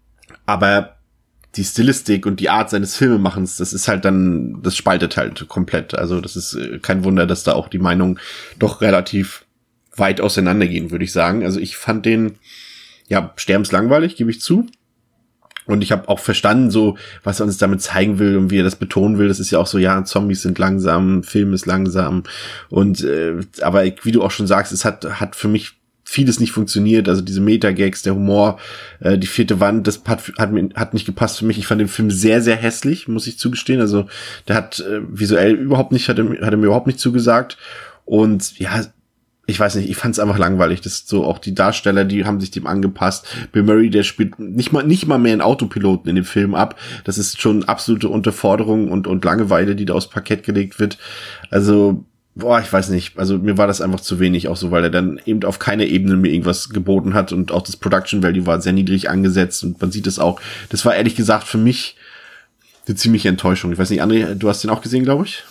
aber die Stilistik und die Art seines Filmemachens, das ist halt dann, das spaltet halt komplett. Also das ist kein Wunder, dass da auch die Meinungen doch relativ weit auseinandergehen, würde ich sagen. Also ich fand den, ja, sterbenslangweilig, gebe ich zu. Und ich habe auch verstanden, so, was er uns damit zeigen will und wie er das betonen will. Das ist ja auch so, ja, Zombies sind langsam, Film ist langsam. Und, äh, aber wie du auch schon sagst, es hat, hat für mich vieles nicht funktioniert, also diese Meta-Gags, der Humor, äh, die vierte Wand, das hat, hat, hat nicht gepasst für mich. Ich fand den Film sehr, sehr hässlich, muss ich zugestehen. Also der hat äh, visuell überhaupt nicht, hat er, hat er mir überhaupt nicht zugesagt. Und ja, ich weiß nicht, ich fand es einfach langweilig. Das ist so, auch die Darsteller, die haben sich dem angepasst. Bill Murray, der spielt nicht mal nicht mal mehr einen Autopiloten in dem Film ab. Das ist schon absolute Unterforderung und und Langeweile, die da aufs Parkett gelegt wird. Also, boah, ich weiß nicht. Also mir war das einfach zu wenig, auch so, weil er dann eben auf keiner Ebene mir irgendwas geboten hat und auch das Production Value war sehr niedrig angesetzt und man sieht es auch. Das war ehrlich gesagt für mich eine ziemliche Enttäuschung. Ich weiß nicht, André, du hast den auch gesehen, glaube ich?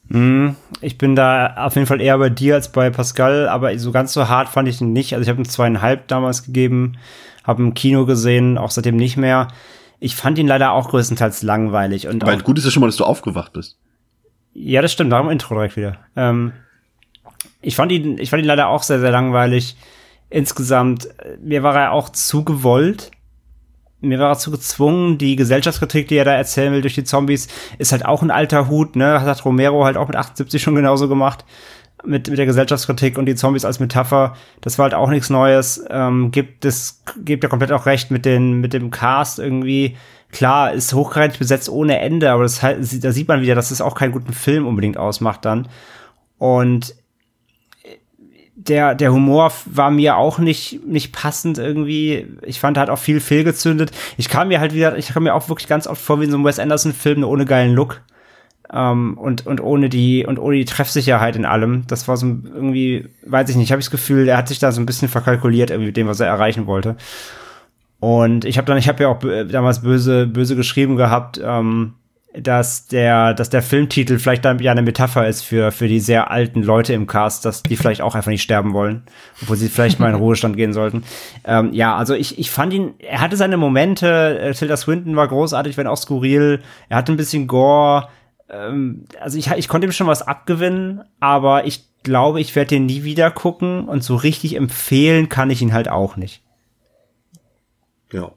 Ich bin da auf jeden Fall eher bei dir als bei Pascal, aber so ganz so hart fand ich ihn nicht. Also ich habe ihm zweieinhalb damals gegeben, habe im Kino gesehen, auch seitdem nicht mehr. Ich fand ihn leider auch größtenteils langweilig. Und Weil auch, gut ist ja schon mal, dass du aufgewacht bist. Ja, das stimmt, darum Intro direkt wieder. Ähm, ich fand ihn, ich fand ihn leider auch sehr, sehr langweilig. Insgesamt, mir war er auch zu gewollt. Mir war er zu gezwungen, die Gesellschaftskritik, die er da erzählen will durch die Zombies, ist halt auch ein alter Hut, ne? Das hat Romero halt auch mit achtundsiebzig schon genauso gemacht. Mit, mit der Gesellschaftskritik und die Zombies als Metapher. Das war halt auch nichts Neues. Ähm, gibt es, gibt ja komplett auch recht mit den, mit dem Cast irgendwie. Klar, ist hochkarätig besetzt ohne Ende, aber das halt, da sieht man wieder, dass es auch keinen guten Film unbedingt ausmacht dann. Und Der, der Humor war mir auch nicht, nicht passend irgendwie. Ich fand, er hat auch viel fehlgezündet. Ich kam mir halt wieder, ich kam mir auch wirklich ganz oft vor wie in so einem Wes Anderson-Film, nur ohne geilen Look. Ähm, und, und ohne die, und ohne die Treffsicherheit in allem. Das war so irgendwie, weiß ich nicht, habe ich das Gefühl, er hat sich da so ein bisschen verkalkuliert irgendwie mit dem, was er erreichen wollte. Und ich habe dann, ich habe ja auch damals böse, böse geschrieben gehabt, ähm, dass der, dass der Filmtitel vielleicht dann ja eine Metapher ist für, für die sehr alten Leute im Cast, dass die vielleicht auch einfach nicht sterben wollen, obwohl sie vielleicht mal in Ruhestand gehen sollten. Ähm, ja, also ich, ich fand ihn, er hatte seine Momente, äh, Tilda Swinton war großartig, wenn auch skurril, er hatte ein bisschen Gore, ähm, also ich, ich konnte ihm schon was abgewinnen, aber ich glaube, ich werde den nie wieder gucken und so richtig empfehlen kann ich ihn halt auch nicht. Ja.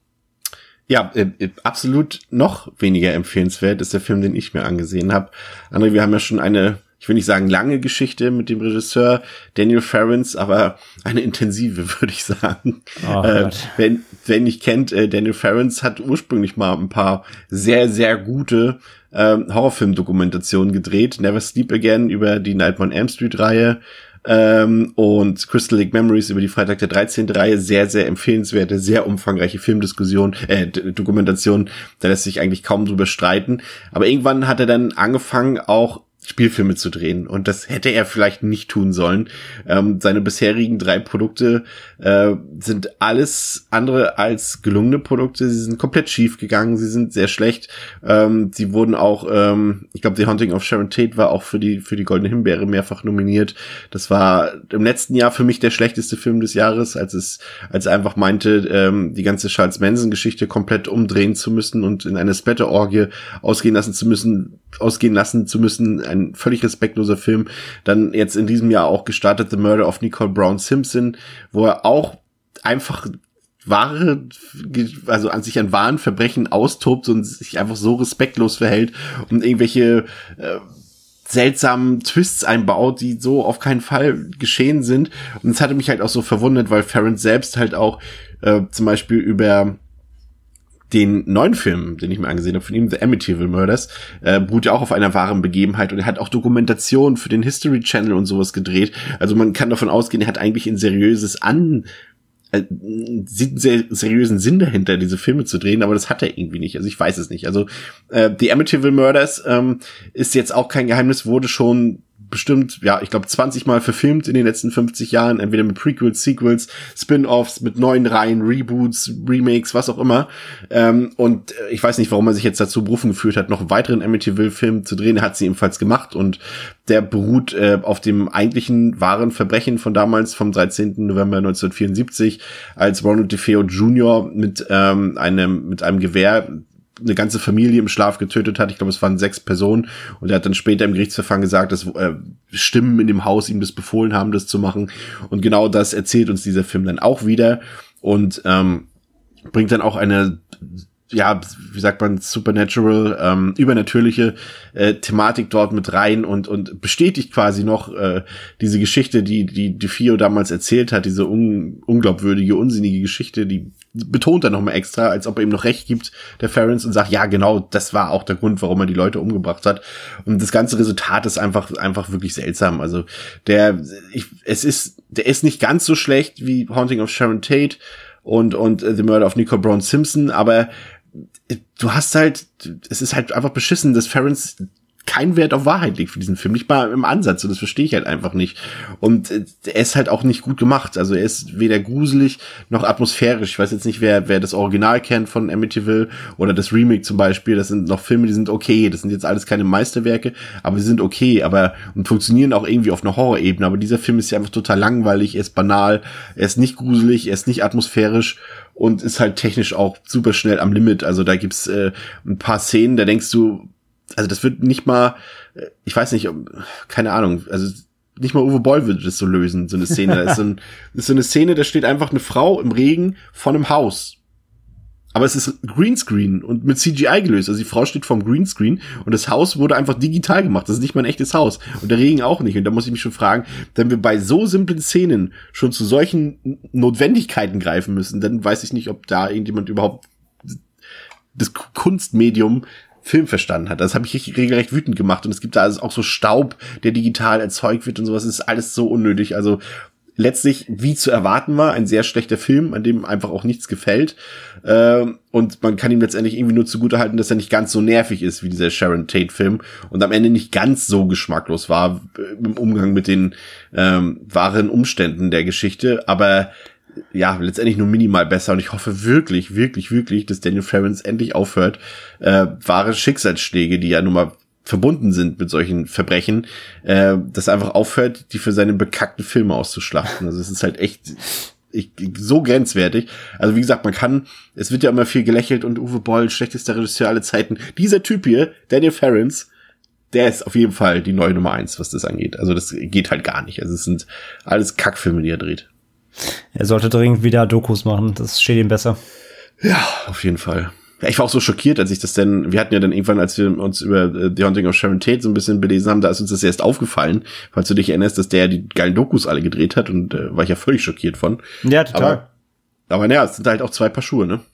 Ja, äh, absolut noch weniger empfehlenswert ist der Film, den ich mir angesehen habe. André, wir haben ja schon eine, ich will nicht sagen lange Geschichte mit dem Regisseur Daniel Farrance, aber eine intensive, würde ich sagen. Oh, äh, wenn, wenn nicht kennt, äh, Daniel Farrance hat ursprünglich mal ein paar sehr, sehr gute äh, Horrorfilm-Dokumentationen gedreht. Never Sleep Again über die Nightmare on Elm Street-Reihe. Ähm, und Crystal Lake Memories über die Freitag der dreizehnten Reihe, sehr, sehr empfehlenswerte, sehr umfangreiche Filmdiskussion, äh, D- Dokumentation, da lässt sich eigentlich kaum drüber streiten. Aber irgendwann hat er dann angefangen, auch Spielfilme zu drehen. Und das hätte er vielleicht nicht tun sollen. Ähm, seine bisherigen drei Produkte äh, sind alles andere als gelungene Produkte. Sie sind komplett schief gegangen. Sie sind sehr schlecht. Ähm, sie wurden auch, ähm, ich glaube, The Haunting of Sharon Tate war auch für die für die Goldene Himbeere mehrfach nominiert. Das war im letzten Jahr für mich der schlechteste Film des Jahres, als es als er einfach meinte, ähm, die ganze Charles Manson-Geschichte komplett umdrehen zu müssen und in eine Splatter-Orgie ausgehen lassen zu müssen, ausgehen lassen zu müssen. Ein völlig respektloser Film. Dann jetzt in diesem Jahr auch gestartet The Murder of Nicole Brown Simpson, wo er auch einfach wahre, also an sich an wahren Verbrechen austobt und sich einfach so respektlos verhält und irgendwelche äh, seltsamen Twists einbaut, die so auf keinen Fall geschehen sind. Und es hatte mich halt auch so verwundert, weil Farrance selbst halt auch äh, zum Beispiel über den neuen Film, den ich mir angesehen habe, von ihm, The Amityville Murders, äh, beruht ja auch auf einer wahren Begebenheit und er hat auch Dokumentationen für den History Channel und sowas gedreht. Also man kann davon ausgehen, er hat eigentlich ein seriöses An, äh, einen sehr seriösen Sinn dahinter, diese Filme zu drehen, aber das hat er irgendwie nicht. Also ich weiß es nicht. Also äh, The Amityville Murders ähm, ist jetzt auch kein Geheimnis, wurde schon bestimmt, ja, ich glaube zwanzig Mal verfilmt in den letzten fünfzig Jahren, entweder mit Prequels, Sequels, Spin-Offs, mit neuen Reihen, Reboots, Remakes, was auch immer. Ähm, und ich weiß nicht, warum er sich jetzt dazu berufen gefühlt hat, noch einen weiteren Amityville-Film zu drehen. Er hat sie ebenfalls gemacht und der beruht äh, auf dem eigentlichen wahren Verbrechen von damals, vom dreizehnten November neunzehnhundertvierundsiebzig, als Ronald DeFeo Junior mit ähm, einem mit einem Gewehr eine ganze Familie im Schlaf getötet hat. Ich glaube, es waren sechs Personen. Und er hat dann später im Gerichtsverfahren gesagt, dass äh, Stimmen in dem Haus ihm das befohlen haben, das zu machen. Und genau das erzählt uns dieser Film dann auch wieder. Und ähm, bringt dann auch eine, ja, wie sagt man, supernatural, ähm, übernatürliche äh, Thematik dort mit rein und und bestätigt quasi noch äh, diese Geschichte, die die DeFeo damals erzählt hat, diese un, unglaubwürdige, unsinnige Geschichte, die betont er nochmal extra, als ob er ihm noch recht gibt, der Ferrens, und sagt, ja, genau, das war auch der Grund, warum er die Leute umgebracht hat. Und das ganze Resultat ist einfach einfach wirklich seltsam. Also der, ich, es ist, der ist nicht ganz so schlecht wie Haunting of Sharon Tate und und uh, The Murder of Nicole Brown Simpson, aber du hast halt, es ist halt einfach beschissen, dass Ferrens kein Wert auf Wahrheit legt für diesen Film, nicht mal im Ansatz, und das verstehe ich halt einfach nicht. Und er ist halt auch nicht gut gemacht, also er ist weder gruselig noch atmosphärisch. Ich weiß jetzt nicht, wer wer das Original kennt von Amityville oder das Remake zum Beispiel, das sind noch Filme, die sind okay, das sind jetzt alles keine Meisterwerke, aber sie sind okay, aber und funktionieren auch irgendwie auf einer Horrorebene, aber dieser Film ist ja einfach total langweilig, er ist banal, er ist nicht gruselig, er ist nicht atmosphärisch und ist halt technisch auch super schnell am Limit. Also da gibt's äh, ein paar Szenen, da denkst du, also das wird nicht mal, ich weiß nicht, keine Ahnung, also nicht mal Uwe Boll würde das so lösen, so eine Szene. Das ist so, ein, das ist so eine Szene, da steht einfach eine Frau im Regen vor einem Haus. Aber es ist Greenscreen und mit C G I gelöst. Also die Frau steht vorm Greenscreen und das Haus wurde einfach digital gemacht. Das ist nicht mal ein echtes Haus. Und der Regen auch nicht. Und da muss ich mich schon fragen, wenn wir bei so simplen Szenen schon zu solchen Notwendigkeiten greifen müssen, dann weiß ich nicht, ob da irgendjemand überhaupt das Kunstmedium Film verstanden hat. Das habe ich richtig regelrecht wütend gemacht. Und es gibt da also auch so Staub, der digital erzeugt wird und sowas. Das ist alles so unnötig. Also letztlich, wie zu erwarten war, ein sehr schlechter Film, an dem einfach auch nichts gefällt. Ähm, und man kann ihm letztendlich irgendwie nur zugutehalten, dass er nicht ganz so nervig ist wie dieser Sharon Tate-Film und am Ende nicht ganz so geschmacklos war im Umgang mit den ähm, wahren Umständen der Geschichte. Aber ja, letztendlich nur minimal besser, und ich hoffe wirklich, wirklich, wirklich, dass Daniel Ferrens endlich aufhört, äh, wahre Schicksalsschläge, die ja nun mal verbunden sind mit solchen Verbrechen, äh, dass er einfach aufhört, die für seine bekackten Filme auszuschlachten. Also es ist halt echt ich, so grenzwertig. Also wie gesagt, man kann, es wird ja immer viel gelächelt und Uwe Boll, schlechtester Regisseur aller Zeiten. Dieser Typ hier, Daniel Ferrens, der ist auf jeden Fall die neue Nummer eins, was das angeht. Also das geht halt gar nicht. Also es sind alles Kackfilme, die er dreht. Er sollte dringend wieder Dokus machen, das steht ihm besser. Ja, auf jeden Fall. Ja, ich war auch so schockiert, als ich das denn, wir hatten ja dann irgendwann, als wir uns über äh, The Haunting of Sharon Tate so ein bisschen belesen haben, da ist uns das erst aufgefallen, falls du dich erinnerst, dass der die geilen Dokus alle gedreht hat, und äh, war ich ja völlig schockiert von. Ja, total. Aber, aber naja, es sind halt auch zwei Paar Schuhe, ne?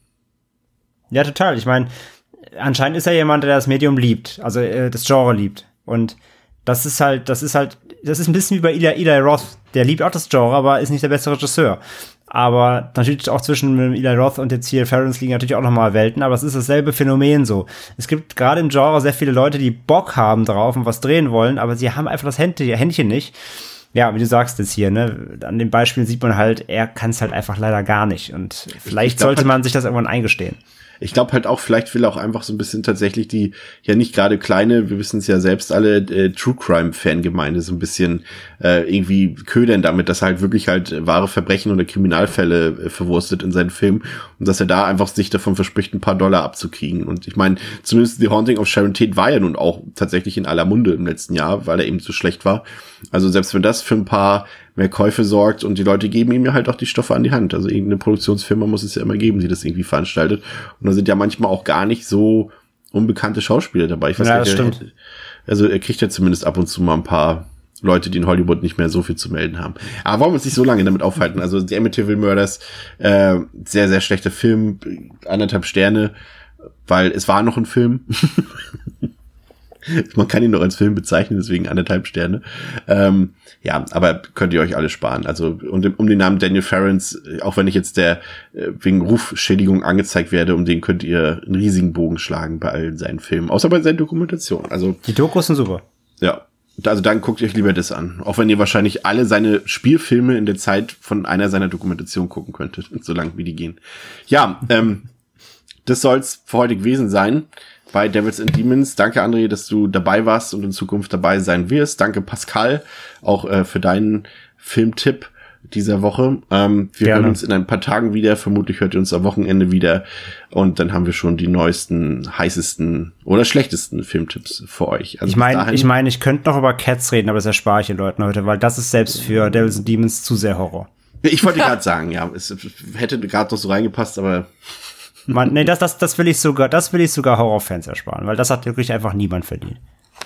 Ja, total. Ich meine, anscheinend ist er jemand, der das Medium liebt, also äh, das Genre liebt. Und das ist halt, das ist halt, das ist ein bisschen wie bei Eli, Eli Roth. Der liebt auch das Genre, aber ist nicht der beste Regisseur. Aber natürlich auch zwischen Eli Roth und jetzt hier Ferrens liegen natürlich auch nochmal Welten, aber es ist dasselbe Phänomen so. Es gibt gerade im Genre sehr viele Leute, die Bock haben drauf und was drehen wollen, aber sie haben einfach das Händchen nicht. Ja, wie du sagst jetzt hier, ne, an dem Beispiel sieht man halt, er kann es halt einfach leider gar nicht. Und vielleicht glaub, sollte man sich das irgendwann eingestehen. Ich glaube halt auch, vielleicht will er auch einfach so ein bisschen tatsächlich die, ja nicht gerade kleine, wir wissen es ja selbst alle, äh, True Crime Fangemeinde so ein bisschen äh, irgendwie ködern damit, dass er halt wirklich halt wahre Verbrechen oder Kriminalfälle äh, verwurstet in seinen Filmen und dass er da einfach sich davon verspricht, ein paar Dollar abzukriegen. Und ich meine, zumindest The Haunting of Sharon Tate war ja nun auch tatsächlich in aller Munde im letzten Jahr, weil er eben so schlecht war. Also selbst wenn das für ein paar mehr Käufe sorgt und die Leute geben ihm ja halt auch die Stoffe an die Hand. Also irgendeine Produktionsfirma muss es ja immer geben, die das irgendwie veranstaltet. Und da sind ja manchmal auch gar nicht so unbekannte Schauspieler dabei. Ich weiß ja, nicht, das er, stimmt. Also er kriegt ja zumindest ab und zu mal ein paar Leute, die in Hollywood nicht mehr so viel zu melden haben. Aber wollen wir uns nicht so lange damit aufhalten. Also die Amityville Murders, äh, sehr, sehr schlechter Film, anderthalb Sterne, weil es war noch ein Film. Man kann ihn noch als Film bezeichnen, deswegen anderthalb Sterne. Ähm, ja, aber könnt ihr euch alle sparen. Also um, um den Namen Daniel Ferrens, auch wenn ich jetzt der äh, wegen Rufschädigung angezeigt werde, um den könnt ihr einen riesigen Bogen schlagen bei allen seinen Filmen, außer bei seinen Dokumentationen. Also die Dokus sind super. Ja, also dann guckt euch lieber das an. Auch wenn ihr wahrscheinlich alle seine Spielfilme in der Zeit von einer seiner Dokumentationen gucken könntet, solange wie die gehen. Ja, ähm, das soll's für heute gewesen sein bei Devils and Demons. Danke, André, dass du dabei warst und in Zukunft dabei sein wirst. Danke, Pascal, auch äh, für deinen Filmtipp dieser Woche. Ähm, wir Gerne. hören uns in ein paar Tagen wieder. Vermutlich hört ihr uns am Wochenende wieder. Und dann haben wir schon die neuesten, heißesten oder schlechtesten Filmtipps für euch. Also ich meine, ich meine, ich könnte noch über Cats reden, aber das erspare ich den Leuten heute, weil das ist selbst für Devils and Demons zu sehr Horror. Ich wollte gerade sagen, ja, es hätte gerade noch so reingepasst, aber Man, nee, das, das, das will ich sogar, das will ich sogar Horrorfans ersparen, weil das hat wirklich einfach niemand verdient.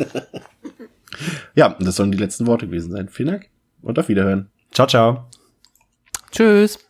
Ja, das sollen die letzten Worte gewesen sein. Vielen Dank und auf Wiederhören. Ciao, ciao. Tschüss.